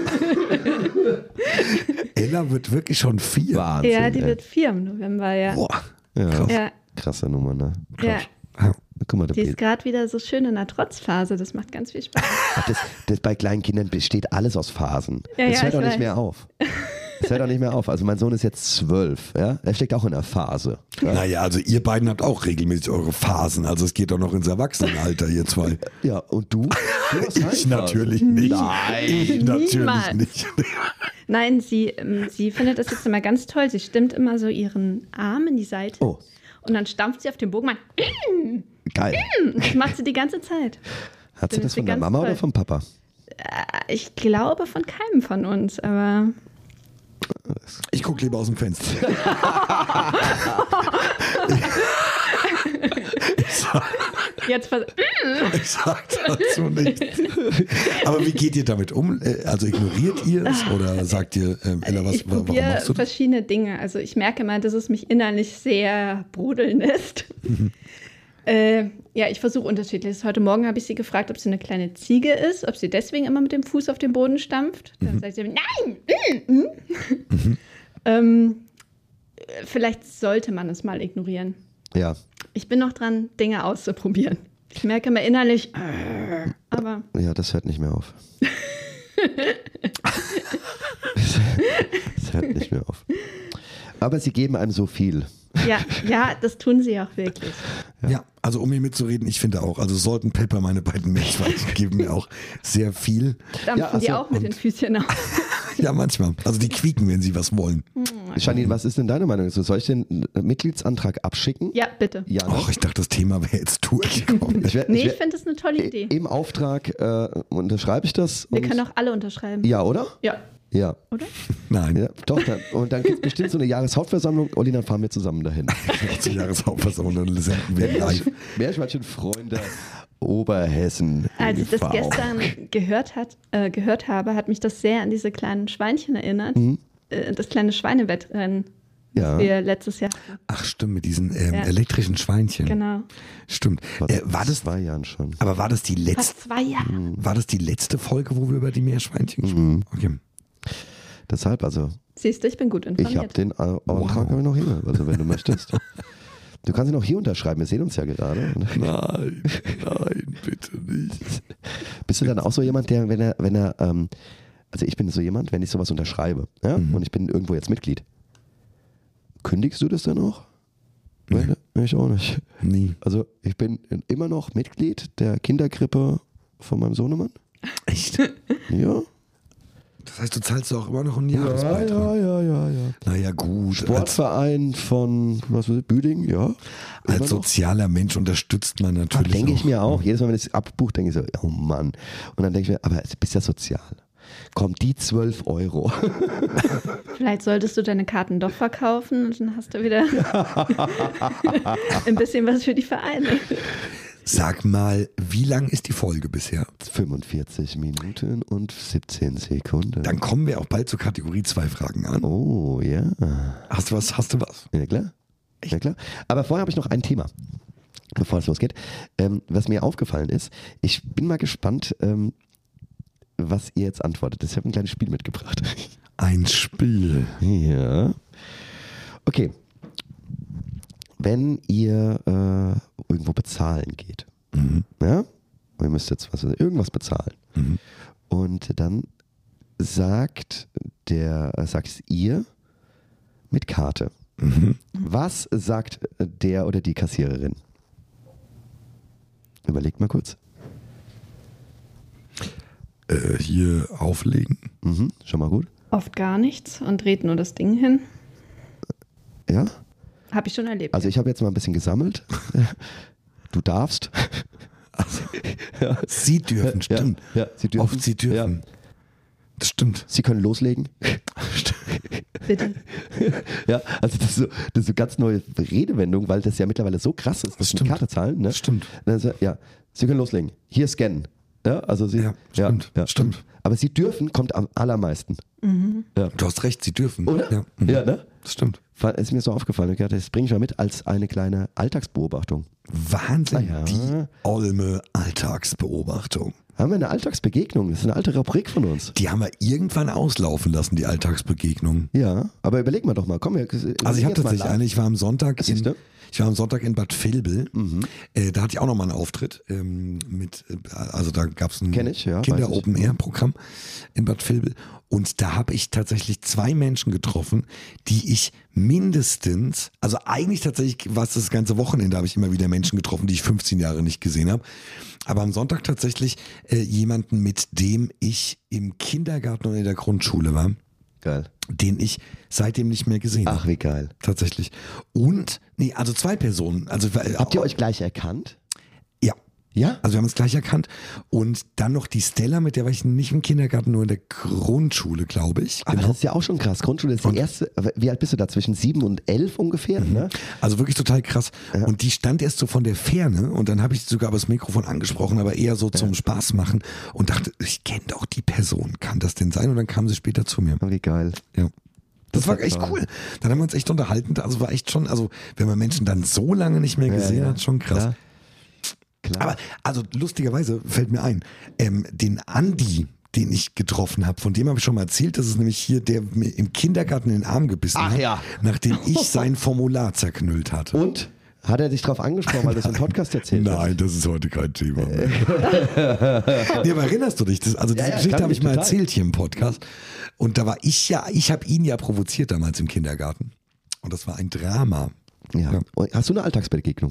Ella wird wirklich schon vier. Wahnsinn. Ja, die ey. wird vier im November, ja. Boah. Ja, Krass. Ja, krasse Nummer, ne? ja. Ja. Guck mal, da Die ist gerade wieder so schön in der Trotzphase, das macht ganz viel Spaß. das, das bei kleinen Kindern besteht alles aus Phasen. Ja, das ja, hört ich auch nicht weiß. mehr auf. Das hört auch nicht mehr auf. Also mein Sohn ist jetzt zwölf, ja? Er steckt auch in einer Phase. Ja, Naja, also ihr beiden habt auch regelmäßig eure Phasen. Also es geht doch noch ins Erwachsenenalter, ihr zwei. ja und du? Du hast Ich Phasen. natürlich nicht. Nein. Ich natürlich Niemals. nicht. Nein, sie, ähm, sie findet das jetzt immer ganz toll. Sie stimmt immer so ihren Arm in die Seite Oh, und dann stampft sie auf den Bogen. Man, geil. das macht sie die ganze Zeit. Hat sie Findet das sie von der ganz Mama toll. oder vom Papa? Ich glaube von keinem von uns, aber Ich gucke lieber aus dem Fenster. ich sag, jetzt vers- ich sag dazu nichts. Aber wie geht ihr damit um? Äh, Also ignoriert ihr es oder sagt ihr, ähm, Ella, was, ich wa- warum probiere machst du das? verschiedene Dinge. Also ich merke mal, dass es mich innerlich sehr brodeln lässt. äh, ja, ich versuche unterschiedliches. Heute Morgen habe ich sie gefragt, ob sie eine kleine Ziege ist, ob sie deswegen immer mit dem Fuß auf den Boden stampft. Dann Mhm. sagt sie, nein! Mm, mm. ähm, vielleicht sollte man es mal ignorieren. Ja. Ich bin noch dran, Dinge auszuprobieren. Ich merke mir innerlich, äh, aber Ja, das hört nicht mehr auf. Das hört nicht mehr auf. Aber sie geben einem so viel. ja, ja, das tun sie auch wirklich. Ja, also um hier mitzureden, ich finde auch, also Salt und Pepper, meine beiden Milchweizen, geben mir auch sehr viel. Stampfen Ja, ach die so, auch mit den Füßchen auf. Ja, manchmal. Also die quieken, wenn sie was wollen. Janine, was ist denn deine Meinung dazu? Soll ich den Mitgliedsantrag abschicken? Ja, bitte. Ja, ne? Ach, ich dachte, das Thema wäre jetzt durchgekommen. Ich wär, Nee, ich ich wär, finde das eine tolle Idee. Im Auftrag äh, unterschreibe ich das. Wir und- können auch alle unterschreiben. Ja, oder? Ja, Ja. oder? Nein, Ja, doch, dann, und dann gibt es bestimmt so eine Jahreshauptversammlung. Olli, dann fahren wir zusammen dahin. zur Jahreshauptversammlung, dann senden wir live. Meerschweinchen-Freunde Oberhessen. Als ich das e V. gestern gehört, hat, äh, gehört habe, hat mich das sehr an diese kleinen Schweinchen erinnert. Mhm. Äh, das kleine Schweinewettrennen. Ja. das wir letztes Jahr hatten. Ach stimmt, mit diesen ähm, Ja. elektrischen Schweinchen. Genau. Stimmt. Vor Äh, war das, zwei Jahren schon. aber war das die letzte, Fast zwei Jahre. war das die letzte Folge, wo wir über die Meerschweinchen Mhm. gesprochen haben? Okay. Deshalb, also Siehst du, ich bin gut ich habe informiert. den Au- Auftrag hab ich noch hier, also wenn du möchtest. Du kannst ihn auch hier unterschreiben, wir sehen uns ja gerade. Nein, nein, bitte nicht. Bist du dann auch so jemand, der, wenn er, wenn er, ähm, also ich bin so jemand, wenn ich sowas unterschreibe, ja, Mhm. und ich bin irgendwo jetzt Mitglied, kündigst du das dann auch? Nee. Nee, ich auch nicht. Nie. Also ich bin immer noch Mitglied der Kinderkrippe von meinem Sohnemann. Echt? Ja. Das heißt, du zahlst auch immer noch einen Ja, Jahresbeitrag? ja, ja, ja, ja. Naja, gut. Als, Sportverein von, was weiß ich, Büding, ja. Immer als noch. sozialer Mensch unterstützt man natürlich Denke ich auch. mir auch. Jedes Mal, wenn ich es abbuche, denke ich so, oh Mann. Und dann denke ich mir, aber du bist ja sozial. Komm, die zwölf Euro. Vielleicht solltest du deine Karten doch verkaufen und dann hast du wieder ein bisschen was für die Vereine. Sag mal, wie lang ist die Folge bisher? fünfundvierzig Minuten und siebzehn Sekunden. Dann kommen wir auch bald zur Kategorie zwei Fragen an. Oh, ja. Hast du was? Hast du was? Ja, klar. Ja, klar. Aber vorher habe ich noch ein Thema, bevor es losgeht. Ähm, was mir aufgefallen ist, ich bin mal gespannt, ähm, was ihr jetzt antwortet. Ich habe ein kleines Spiel mitgebracht. Ein Spiel. Ja. Okay. Wenn ihr äh, irgendwo bezahlen geht, Mhm. ja, und ihr müsst jetzt was, irgendwas bezahlen, Mhm. und dann sagt der, äh, sagt ihr mit Karte. Mhm. Was sagt der oder die Kassiererin? Überlegt mal kurz. Äh, hier auflegen. Mhm, schon mal gut. Oft gar nichts und dreht nur das Ding hin. Ja? Habe ich schon erlebt. Also ich habe jetzt mal ein bisschen gesammelt. Du darfst. Ja. Sie dürfen, stimmt. Ja, ja, sie dürfen. Oft sie dürfen. Das stimmt. Sie können loslegen. Bitte. Ja, also das ist, so, das ist so ganz neue Redewendung, weil das ja mittlerweile so krass ist, Das dass die stimmt. Karte zahlen. Ne? Das stimmt. Also, ja, Sie können loslegen. Hier scannen. Ja, also Sie, Ja, stimmt, stimmt. Aber Sie dürfen kommt am allermeisten. Ja. Du hast recht, sie dürfen. Oder? Ja, mhm. Ja, ne? Das stimmt. Ist mir so aufgefallen. Ich dachte, das bringe ich mal mit als eine kleine Alltagsbeobachtung. Wahnsinn, Ah, ja. die Olme Alltagsbeobachtung. Haben wir eine Alltagsbegegnung? Das ist eine alte Rubrik von uns. Die haben wir irgendwann auslaufen lassen, die Alltagsbegegnung. Ja, aber überleg mal doch mal. Komm, wir, Also ich habe tatsächlich eine, ich war am Sonntag in, Siehste? ich war am Sonntag in Bad Vilbel. Mhm. Äh, da hatte ich auch nochmal einen Auftritt ähm, mit, äh, also da gab es ein Kenn ich, ja, weiß Kinder ich. Open Air Programm in Bad Vilbel und da habe ich tatsächlich zwei Menschen getroffen, die ich mindestens, also eigentlich tatsächlich war es das ganze Wochenende, habe ich immer wieder Menschen getroffen, die ich fünfzehn Jahre nicht gesehen habe. Aber am Sonntag tatsächlich äh, jemanden, mit dem ich im Kindergarten und in der Grundschule war, Geil. den ich seitdem nicht mehr gesehen habe. Ach, wie geil. Tatsächlich. Und, nee, also zwei Personen. Also, Habt ihr euch gleich erkannt? Ja. Ja? Also wir haben uns gleich erkannt. Und dann noch die Stella, mit der war ich nicht im Kindergarten, nur in der Grundschule, glaube ich. Aber das ist ja auch schon krass. Grundschule ist die erste. Wie alt bist du da? Zwischen sieben und elf ungefähr? Ne? Also wirklich total krass. Und die stand erst so von der Ferne und dann habe ich sie sogar über das Mikrofon angesprochen, aber eher so zum Spaß machen und dachte, ich kenne doch die Person. Kann das denn sein? Und dann kam sie später zu mir. Oh, wie geil. Ja. Das, Das war war echt toll. cool. Dann haben wir uns echt unterhalten. Also war echt schon, also wenn man Menschen dann so lange nicht mehr gesehen ja. hat, schon krass. Klar. Klar. Aber also lustigerweise fällt mir ein, ähm, den Andi, den ich getroffen habe, von dem habe ich schon mal erzählt, das ist nämlich hier, der mir im Kindergarten in den Arm gebissen Ach hat, ja. nachdem ich sein Formular zerknüllt hatte. Und? Hat er dich drauf angesprochen, weil du es im Podcast erzählt hast? Nein, das ist heute kein Thema mehr. Nee, aber erinnerst du dich? Das, also diese Ja, ja, Geschichte kann habe ich mich mal total. erzählt hier im Podcast. Und da war ich ja, ich habe ihn ja provoziert damals im Kindergarten. Und das war ein Drama. Ja. Ja. Und hast du eine Alltagsbegegnung?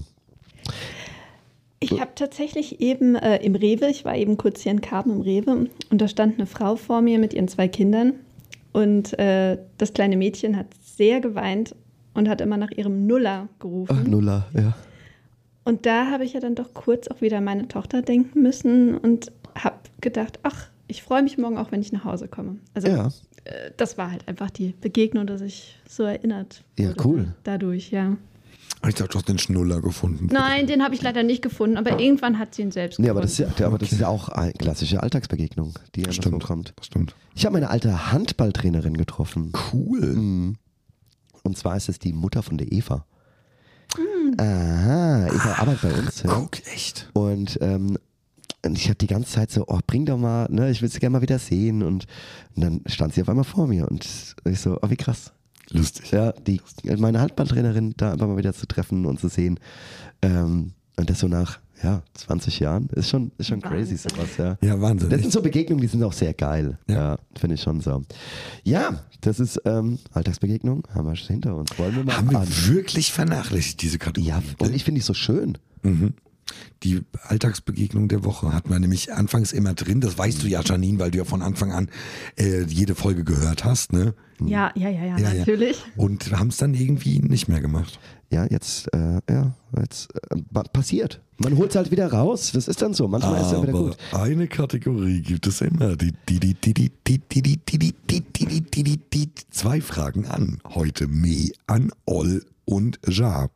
Ich habe tatsächlich eben äh, im Rewe, ich war eben kurz hier in Karben im Rewe und da stand eine Frau vor mir mit ihren zwei Kindern und äh, das kleine Mädchen hat sehr geweint und hat immer nach ihrem Nuller gerufen. Ach, Nuller, ja. Und da habe ich ja dann doch kurz auch wieder an meine Tochter denken müssen und habe gedacht, ach, ich freue mich morgen auch, wenn ich nach Hause komme. Also Ja. äh, das war halt einfach die Begegnung, dass ich so erinnert Ja, wurde cool. dadurch, ja. Ich dachte, du hast den Schnuller gefunden. Nein, den habe ich leider nicht gefunden, aber irgendwann hat sie ihn selbst Nee, gefunden. aber das, ist ja, aber das ist ja auch eine klassische Alltagsbegegnung, die ja Stimmt. so kommt. Das stimmt. Ich habe meine alte Handballtrainerin getroffen. Cool. Und zwar ist es die Mutter von der Eva. Mhm. Aha, Eva arbeitet bei uns. Ja. Guck, echt. Und ähm, Und ich habe die ganze Zeit so, oh, bring doch mal, ne, ich will sie gerne mal wieder sehen. Und, und dann stand sie auf einmal vor mir und ich so, oh, wie krass. Lustig. Ja, die, meine Handballtrainerin da einfach mal wieder zu treffen und zu sehen. Ähm, und das so nach, ja, zwanzig Jahren ist schon, ist schon crazy sowas, ja. Ja, Wahnsinn. Das sind so Begegnungen, die sind auch sehr geil. Ja, ja finde ich schon so. Ja, das ist ähm, Alltagsbegegnung, haben wir schon hinter uns. Wollen wir mal Haben wir an. wirklich vernachlässigt, diese Kategorie. Ja, und ich finde die so schön. Mhm. Die Alltagsbegegnung der Woche hat man nämlich anfangs immer drin. Das weißt du ja, Janine, weil du ja von Anfang an äh, jede Folge gehört hast, ne? Ja, ja, ja, ja, Ja, ja. natürlich. Und haben es dann irgendwie nicht mehr gemacht. Ja, jetzt, äh, ja, jetzt äh, passiert. Man holt es halt wieder raus. Das ist dann so. Manchmal ist es ja wieder Aber gut. eine Kategorie gibt es immer. Die, die, die, die, die, die, die, die, die, die, die, die, die, die, die, zwei Fragen an. Heute Me, an Ol und Ja.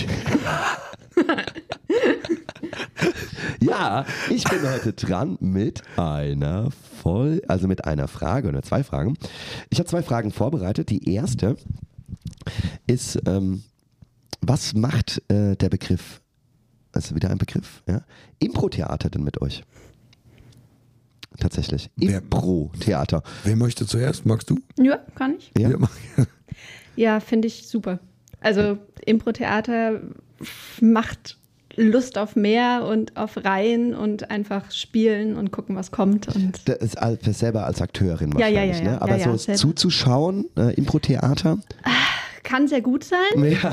Ja, ich bin heute dran mit einer voll, also mit einer Frage oder zwei Fragen. Ich habe zwei Fragen vorbereitet. Die erste ist, ähm, was macht äh, der Begriff, also wieder ein Begriff, ja, Impro-Theater denn mit euch? Tatsächlich. Wer- Impro-Theater. Wer möchte zuerst? Magst du? Ja, kann ich. Ja. Ja, mach. Ja, finde ich super. Also Impro-Theater macht Lust auf mehr und auf Reihen und einfach spielen und gucken, was kommt. Und Das ist als, selber als Akteurin Ja, ja, wahrscheinlich, ja, ja. ne? Aber Ja, ja, so selber. zuzuschauen, äh, Impro-Theater. kann sehr gut sein, Ja.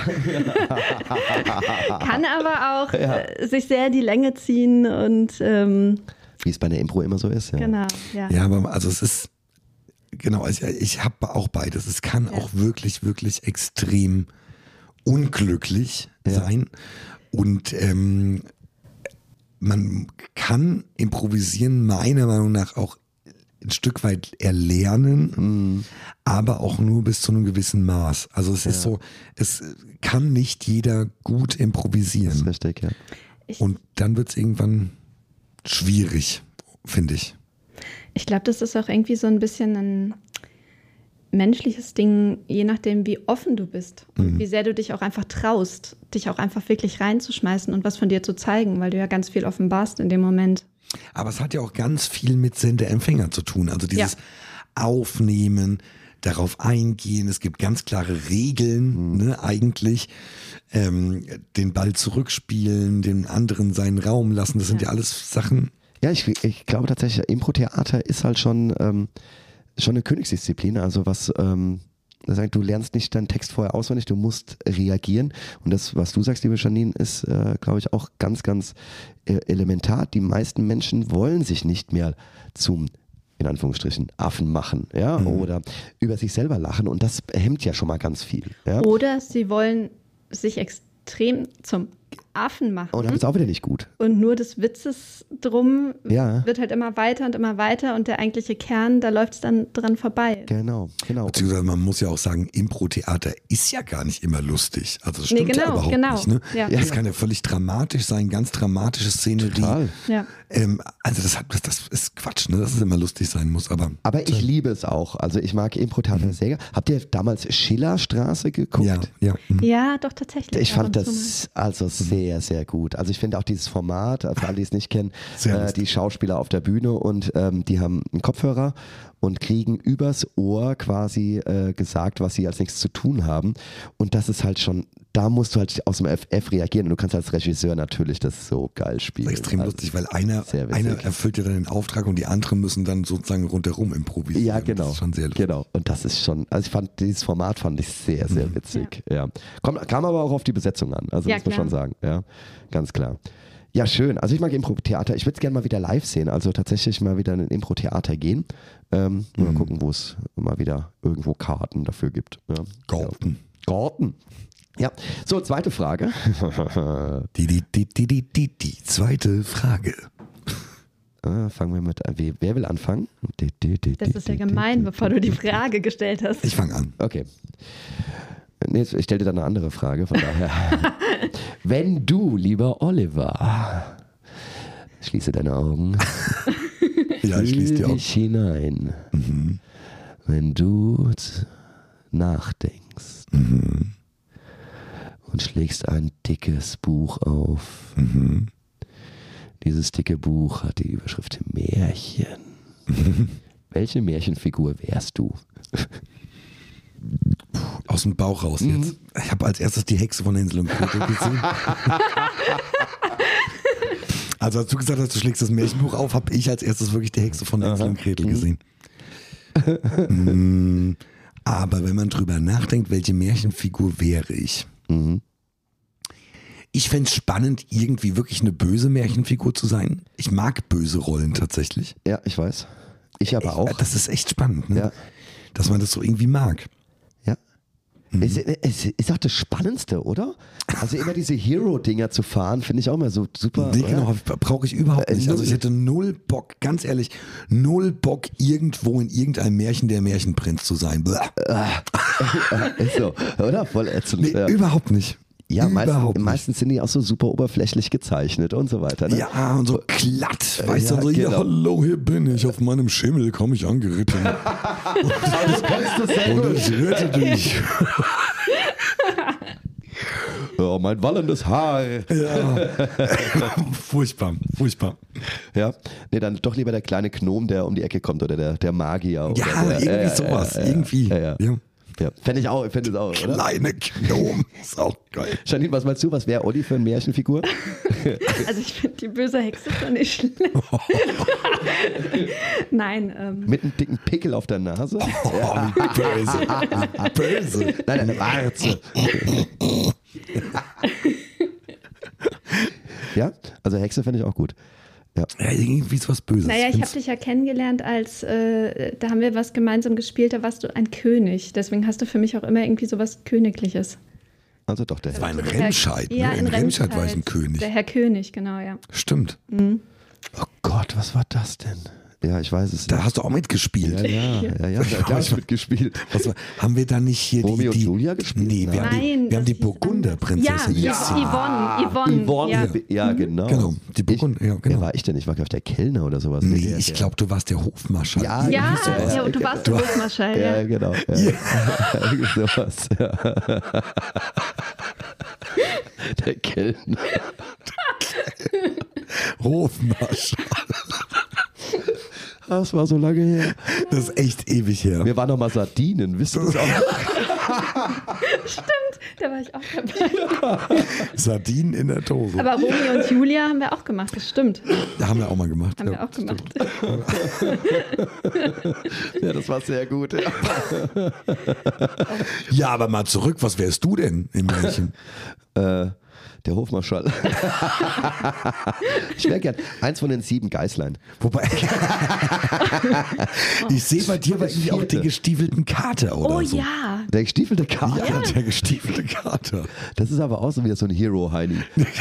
kann aber auch äh, sich sehr die Länge ziehen und ähm, Wie es bei der Impro immer so ist. Ja. genau, ja. Ja, aber also es ist, genau, also ich habe auch beides. Es kann auch wirklich, wirklich extrem unglücklich Ja. sein. Und ähm, man kann improvisieren, meiner Meinung nach, auch ein Stück weit erlernen, Mhm. aber auch nur bis zu einem gewissen Maß. Also es ist so, es kann nicht jeder gut Das ist improvisieren. richtig, ja. Ich, Und dann wird es irgendwann schwierig, finde ich. ich glaube, das ist auch irgendwie so ein bisschen ein menschliches Ding, je nachdem, wie offen du bist und wie sehr du dich auch einfach traust, dich auch einfach wirklich reinzuschmeißen und was von dir zu zeigen, weil du ja ganz viel offenbarst in dem Moment. Aber es hat ja auch ganz viel mit Sender-Empfänger zu tun. Also dieses Ja. Aufnehmen, darauf eingehen. Es gibt ganz klare Regeln, ne, eigentlich. Ähm, den Ball zurückspielen, dem anderen seinen Raum lassen. Das sind ja, Ja. alles Sachen. Ja, ich, ich glaube tatsächlich, Impro-Theater ist halt schon, ähm, schon eine Königsdisziplin. Also was, ähm, das heißt, du lernst nicht deinen Text vorher auswendig, du musst reagieren. Und das, was du sagst, liebe Janine, ist, äh, glaube ich, auch ganz, ganz äh, elementar. Die meisten Menschen wollen sich nicht mehr zum, in Anführungsstrichen, Affen machen, ja, Mhm. oder über sich selber lachen. Und das hemmt ja schon mal ganz viel. Ja? Oder sie wollen sich extrem zum Affen machen. Und dann ist auch wieder nicht gut. Und nur des Witzes drum Ja. wird halt immer weiter und immer weiter und der eigentliche Kern, da läuft es dann dran vorbei. Genau, genau. Beziehungsweise man muss ja auch sagen, Impro-Theater ist ja gar nicht immer lustig. Also das Nee, stimmt ja genau, überhaupt genau. nicht. Ne? Ja. Das kann ja völlig dramatisch sein, ganz dramatische Szenerie. Total. Ja. Ähm, also das, hat, das, das ist Quatsch, ne? dass es immer lustig sein muss. Aber, Aber ich liebe es auch. Also ich mag Impro-Theater sehr. Habt ihr damals Schillerstraße geguckt? ja, ja. mhm. Ja, doch tatsächlich. Ich ab fand und zu das also sehr, sehr gut. Also ich finde auch dieses Format, für alle, die es nicht kennen, Sehr äh, lustig. die Schauspieler auf der Bühne und ähm, die haben einen Kopfhörer und kriegen übers Ohr quasi äh, gesagt, was sie als nächstes zu tun haben. Und das ist halt schon, da musst du halt aus dem F F reagieren und du kannst als Regisseur natürlich das so geil spielen. Extrem Also, lustig, weil einer, sehr witzig. einer erfüllt ja dann den Auftrag und die anderen müssen dann sozusagen rundherum improvisieren. Ja, genau. Das ist schon sehr lustig. Genau. Und das ist schon, also ich fand, dieses Format fand ich sehr, sehr witzig. Ja. Komm, kam aber auch auf die Besetzung an. Also Ja, muss man klar. schon sagen. Ja, ganz klar. Ja, schön. Also ich mag Impro-Theater. Ich würde es gerne mal wieder live sehen. Also tatsächlich mal wieder in ein Impro-Theater gehen. Ähm, Mal gucken, wo es mal wieder irgendwo Karten dafür gibt. Ja. Garten. Garten. Ja. So, zweite Frage. Die, die, die, die, die, die, die zweite Frage. äh, fangen wir mit an. Wer, wer will anfangen? Das ist ja gemein, bevor du die Frage gestellt hast. Ich fange an. Okay. Nee, ich stelle dir dann eine andere Frage, von daher. Wenn du, lieber Oliver, schließe deine Augen, Ja, ich schließe die fühl Augen. dich hinein. Mhm. Wenn du z- nachdenkst Mhm. und schlägst ein dickes Buch auf. Mhm. Dieses dicke Buch hat die Überschrift Märchen. Welche Märchenfigur wärst du? Aus dem Bauch raus jetzt. Ich habe als erstes die Hexe von Hänsel und Gretel gesehen. Also als du gesagt hast, du schlägst das Märchenbuch auf, habe ich als erstes wirklich die Hexe von Hänsel und Gretel gesehen. Mm, Aber wenn man drüber nachdenkt, welche Märchenfigur wäre ich? Mhm. Ich fände es spannend, irgendwie wirklich eine böse Märchenfigur zu sein. Ich mag böse Rollen tatsächlich. Ja, ich weiß. Ich aber Ich- auch. Das ist echt spannend, ne? Ja. Dass man das so irgendwie mag. Ja. Es, es ist auch das Spannendste, oder? Also immer diese Hero-Dinger zu fahren, finde ich auch immer so super. Nee, ja. genau, brauche ich überhaupt Äh, nicht. Also ich hätte null Bock, ganz ehrlich, null Bock, irgendwo in irgendeinem Märchen der Märchenprinz zu sein. Blah. Ist so, oder? Voll ätzend. Nee, ja, überhaupt nicht. ja meist, überhaupt nicht. meistens sind die auch so super oberflächlich gezeichnet und so weiter. Ne? Ja, und so glatt. Weißt ja, du, so, ja, genau. hallo, hier bin ich, auf meinem Schimmel komme ich angeritten. Das kannst du sehr Und ich rette dich. Ja, mein wallendes Haar. Ja. Furchtbar, furchtbar. Ja, nee, dann doch lieber der kleine Gnom, der um die Ecke kommt oder der, der Magier. Oder Ja, der, irgendwie äh, sowas. äh, äh, irgendwie. Ja, ja. Ja. ja. Fände ich auch, fände ich auch, oder? Kleine Gnome. Ist auch geil. Janine, was meinst du? Was wäre Olli für eine Märchenfigur? Also ich finde die böse Hexe schon nicht schlimm. Nein, ähm, Mit einem dicken Pickel auf der Nase? Oh, böse. Böse. Nein, eine Warze. Ja, also Hexe fände ich auch gut. Ja. Ja, irgendwie ist was Böses. naja, ich Find's- habe dich ja kennengelernt als, äh, da haben wir was gemeinsam gespielt, da warst du ein König. Deswegen hast du für mich auch immer irgendwie so was Königliches. Also doch der Das war Hexe. in Der- Remscheid. Ja, ne? in, In Remscheid war ich ein Remscheid. König. Der Herr König, genau, ja. Stimmt. Oh Gott, was war das denn? Ja, ich weiß es Da nicht. hast du auch mitgespielt. Ja, ja, ja, ja, da habe ich mitgespielt. Was war, haben wir da nicht hier Romeo die, und die Julia gespielt? Nee, wir haben die, Nein, wir haben das die hieß Burgunder-Prinzessin. Ja, hieß sie. Yvonne, Yvonne. Yvonne, ja. ja, ja genau. Genau, die Burgunder, ja, Wer genau. war ich denn? Ich war glaube ich der Kellner oder sowas. Nee, der, ich der- glaube, du warst der Hofmarschall. Ja, Ja, irgendwie sowas. ja, und du warst der Hofmarschall, Ja, ja. genau. Ja. Irgendwie sowas. Ja. Der Kellner. Hofmarschall. Das war so lange her. Das ist echt ewig her. Wir waren noch mal Sardinen, wisst ihr das auch? Stimmt, da war ich auch dabei. Sardinen in der Dose. Aber Romeo und Julia haben wir auch gemacht, das stimmt. Da haben wir auch mal gemacht. Haben ja, wir auch gemacht. Ja, das war sehr gut. Ja. Ja, aber mal zurück, was wärst du denn im Märchen? Äh, der Hofmarschall. Ich wäre gern eins von den sieben Geißlein. Wobei, ich sehe bei dir aber irgendwie auch den gestiefelten Kater oder Oh so. ja. Der gestiefelte Kater. Ja, der gestiefelte Kater. Das ist aber auch so wieder so ein Hero-Heini.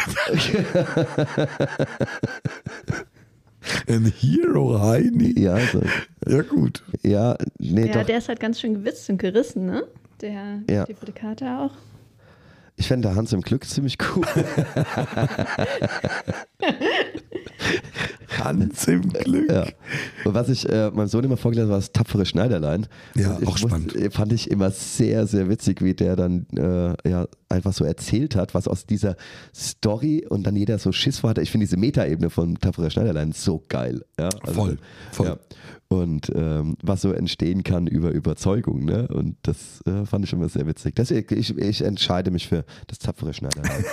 Ein Hero Heini. Ja, so, Ja, gut. ja, nee, Ja, doch. der ist halt ganz schön gewitzt und gerissen, ne? Der Ja. gestiefelte Kater auch. Ich fände der Hans im Glück ziemlich cool. Hans im Glück. Ja. Und was ich äh, meinem Sohn immer vorgelesen habe, war das tapfere Schneiderlein. Ja, Und ich auch spannend. Muss, fand ich immer sehr, sehr witzig, wie der dann äh, ja, einfach so erzählt hat, was aus dieser Story und dann jeder so Schiss vor hatte. Ich finde diese Metaebene von tapferer Schneiderlein so geil. Ja, also, Voll, voll. Ja. Und ähm, was so entstehen kann über Überzeugung. Ne? Und das äh, fand ich immer sehr witzig. Deswegen, ich, ich entscheide mich für das tapfere Schneiderlein.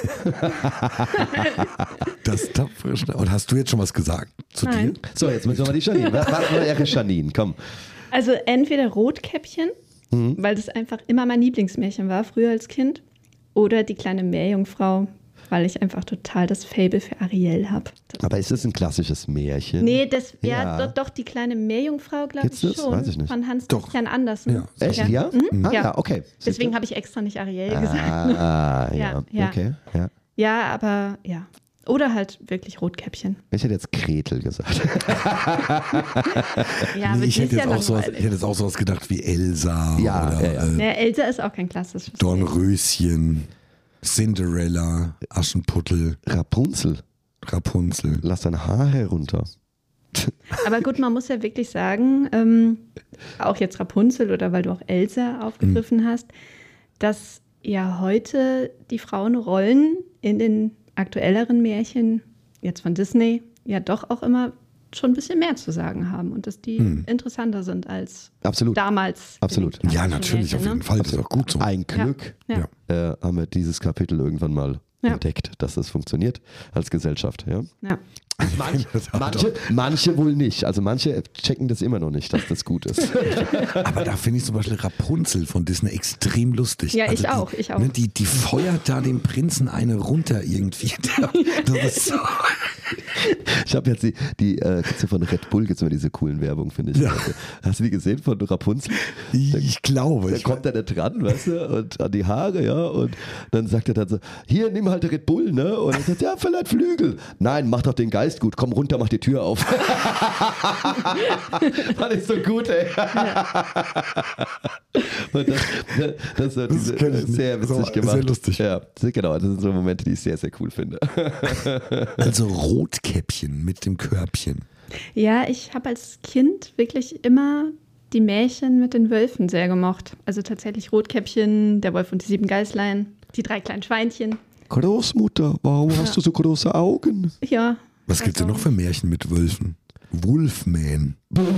Das tapfere Schne- Und hast du jetzt schon was gesagt zu Nein. dir? So, jetzt müssen wir mal die Janine. Was was wäre Janine? Komm. Also entweder Rotkäppchen, Mhm. weil das einfach immer mein Lieblingsmärchen war, früher als Kind, oder die kleine Meerjungfrau, weil ich einfach total das Faible für Ariel habe. Aber ist das ein klassisches Märchen? Nee, das ja, Ja. Doch, doch, die kleine Meerjungfrau, glaube ich Gibt's das? schon. Weiß ich nicht. Von Hans Doch. Christian Andersen. Ja. Echt, ja? Mhm. Ah, Ja. ja, okay. Deswegen habe ich extra nicht Ariel gesagt. Ah, ja. Ja, ja. Okay, ja. Ja, aber ja. Oder halt wirklich Rotkäppchen. Ich hätte jetzt Gretel gesagt. Ja, Nee, aber ich, die hätte ist ja jetzt auch sowas, ich langweilig. hätte jetzt auch sowas gedacht wie Elsa Ja, oder ja, ja. Äh, Ja, Elsa ist auch kein klassisches. Dornröschen, Cinderella, Aschenputtel, Rapunzel, Rapunzel. lass dein Haar herunter. Punkt. Aber gut, man muss ja wirklich sagen, ähm, auch jetzt Rapunzel oder weil du auch Elsa aufgegriffen mhm. hast, dass ja heute die Frauenrollen in den aktuelleren Märchen, jetzt von Disney, ja doch auch immer schon ein bisschen mehr zu sagen haben und dass die hm. interessanter sind als Absolut. damals. Absolut. Ja, natürlich, Märchen, auf jeden ne? Fall. Das ist auch gut so. Ein Glück ja. Ja. Äh, haben wir dieses Kapitel irgendwann mal ja. entdeckt, dass das funktioniert als Gesellschaft. Ja. ja. Manche, manche, manche wohl nicht. Also manche checken das immer noch nicht, dass das gut ist. Aber da finde ich zum Beispiel Rapunzel von Disney extrem lustig. Ja, also ich die, auch, ich auch. Ne, die, die feuert da dem Prinzen eine runter irgendwie. Das ist so. Ich habe jetzt die, die äh, gibt's ja von Red Bull, gibt es immer diese coolen Werbung, finde ich. Ja. Hast du die gesehen von Rapunzel? Ich, da, ich glaube. Da ich kommt er da dran, weißt du, und an die Haare, ja, und dann sagt er dann so, hier, nimm halt Red Bull, ne? Und er sagt, ja, verleiht Flügel. Nein, mach doch den Geist gut, komm runter, mach die Tür auf. Fand ich so gut, ey. Und das, das, das, das ist sehr witzig so, gemacht. Sehr lustig. Ja, genau, das sind so Momente, die ich sehr, sehr cool finde. Also Rotkäppchen mit dem Körbchen. Ja, ich habe als Kind wirklich immer die Märchen mit den Wölfen sehr gemocht. Also tatsächlich Rotkäppchen, der Wolf und die sieben Geißlein, die drei kleinen Schweinchen. Großmutter, warum ja. hast du so große Augen? Ja. Was gibt es denn noch für Märchen mit Wölfen? Wolfman.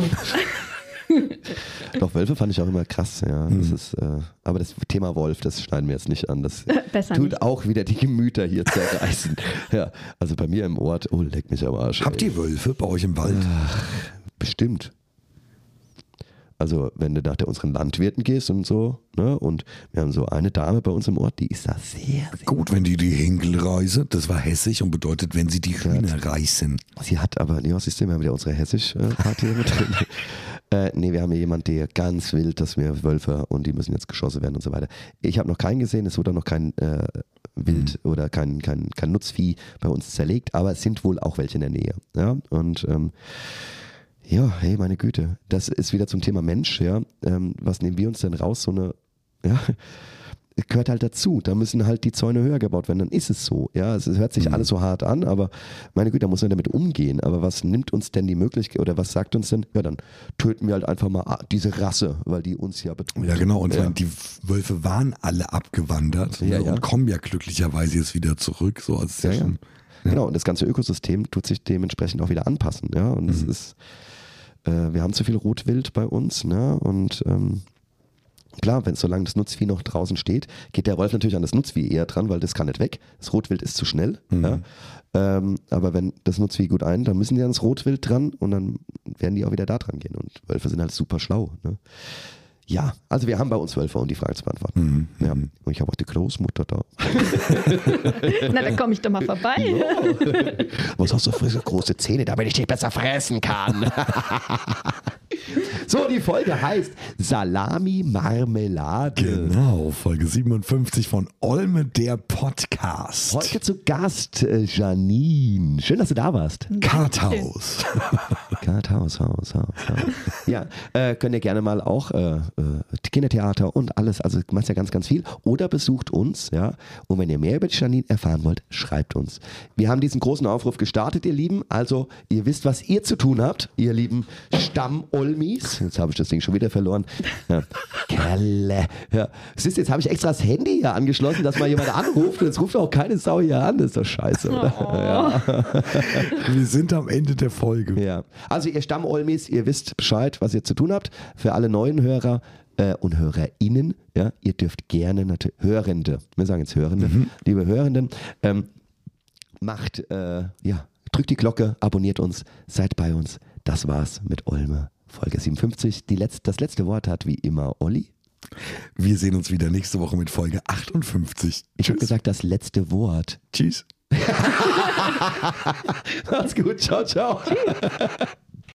Doch, Wölfe fand ich auch immer krass, ja. Das mhm. ist, äh, aber das Thema Wolf, das schneiden wir jetzt nicht an. Das Besser tut nicht. Auch wieder die Gemüter hier zerreißen. Ja, also bei mir im Ort, oh, leck mich am Arsch. Habt ey. ihr Wölfe bei euch im Wald? Ach, bestimmt. Also wenn du nach der unseren Landwirten gehst und so, ne, und wir haben so eine Dame bei uns im Ort, die ist da sehr, sehr gut, wenn die die Henkelreise, das war hessisch und bedeutet, wenn sie die Hühner reißen. Sie hat aber, ja, siehst du, wir haben wieder unsere hessisch-Party mit drin. Äh, nee, wir haben hier jemanden, der ganz wild, dass wir Wölfe und die müssen jetzt geschossen werden und so weiter. Ich habe noch keinen gesehen, es wurde auch noch kein äh, Wild mhm. oder kein, kein, kein Nutzvieh bei uns zerlegt, aber es sind wohl auch welche in der Nähe. Ja, und ähm, ja, hey, meine Güte, das ist wieder zum Thema Mensch, ja. Ähm, was nehmen wir uns denn raus? So eine, ja, gehört halt dazu. Da müssen halt die Zäune höher gebaut werden, dann ist es so. Ja, es hört sich mhm. alles so hart an, aber meine Güte, da muss man damit umgehen. Aber was nimmt uns denn die Möglichkeit oder was sagt uns denn? Ja, dann töten wir halt einfach mal diese Rasse, weil die uns ja bedroht. Ja, genau. Und ja. die Wölfe waren alle abgewandert ja, ne, ja. und kommen ja glücklicherweise jetzt wieder zurück. So als ja, ja, ja. Ja. Genau, und das ganze Ökosystem tut sich dementsprechend auch wieder anpassen. Ja, und es mhm. ist äh, wir haben zu viel Rotwild bei uns, ne? Und ähm, klar, wenn solange das Nutzvieh noch draußen steht, geht der Wolf natürlich an das Nutzvieh eher dran, weil das kann nicht weg. Das Rotwild ist zu schnell. Mhm. Ja? Ähm, aber wenn das Nutzvieh gut ein, dann müssen die an das Rotwild dran und dann werden die auch wieder da dran gehen. Und Wölfe sind halt super schlau. Ne? Ja, also wir haben bei uns Wölfe, um die Frage zu beantworten. Mhm. Ja. Und ich habe auch die Großmutter da. Na, dann komme ich doch mal vorbei. Ja. Was hast du für so große Zähne, damit ich dich besser fressen kann? So, die Folge heißt Salami-Marmelade. Genau, Folge siebenundfünfzig von Olme, der Podcast. Heute zu Gast äh, Janine. Schön, dass du da warst. Karthaus. Karthaus, Haus, Haus, Haus. Ja, äh, könnt ihr gerne mal auch äh, Kindertheater und alles, also du machst ja ganz, ganz viel. Oder besucht uns, ja. Und wenn ihr mehr über die Janine erfahren wollt, schreibt uns. Wir haben diesen großen Aufruf gestartet, ihr Lieben. Also, ihr wisst, was ihr zu tun habt, ihr lieben Stamm-Olmis. Jetzt habe ich das Ding schon wieder verloren. Ja. Kerle. Ja. Siehst du, jetzt habe ich extra das Handy hier angeschlossen, dass mal jemand anruft und jetzt ruft auch keine Sau hier an. Das ist doch scheiße, oder? Oh. Ja. Wir sind am Ende der Folge. Ja. Also ihr Stamm-Olmis, ihr wisst Bescheid, was ihr zu tun habt. Für alle neuen Hörer äh, und HörerInnen, ja, ihr dürft gerne natürlich, Hörende, wir sagen jetzt Hörende, mhm. liebe Hörenden, ähm, macht, äh, ja, drückt die Glocke, abonniert uns, seid bei uns. Das war's mit Olme, Folge siebenundfünfzig. Die Letz-, das letzte Wort hat wie immer Olli. Wir sehen uns wieder nächste Woche mit Folge achtundfünfzig. Ich habe gesagt, das letzte Wort. Tschüss. Macht's gut, ciao, ciao. Tschüss.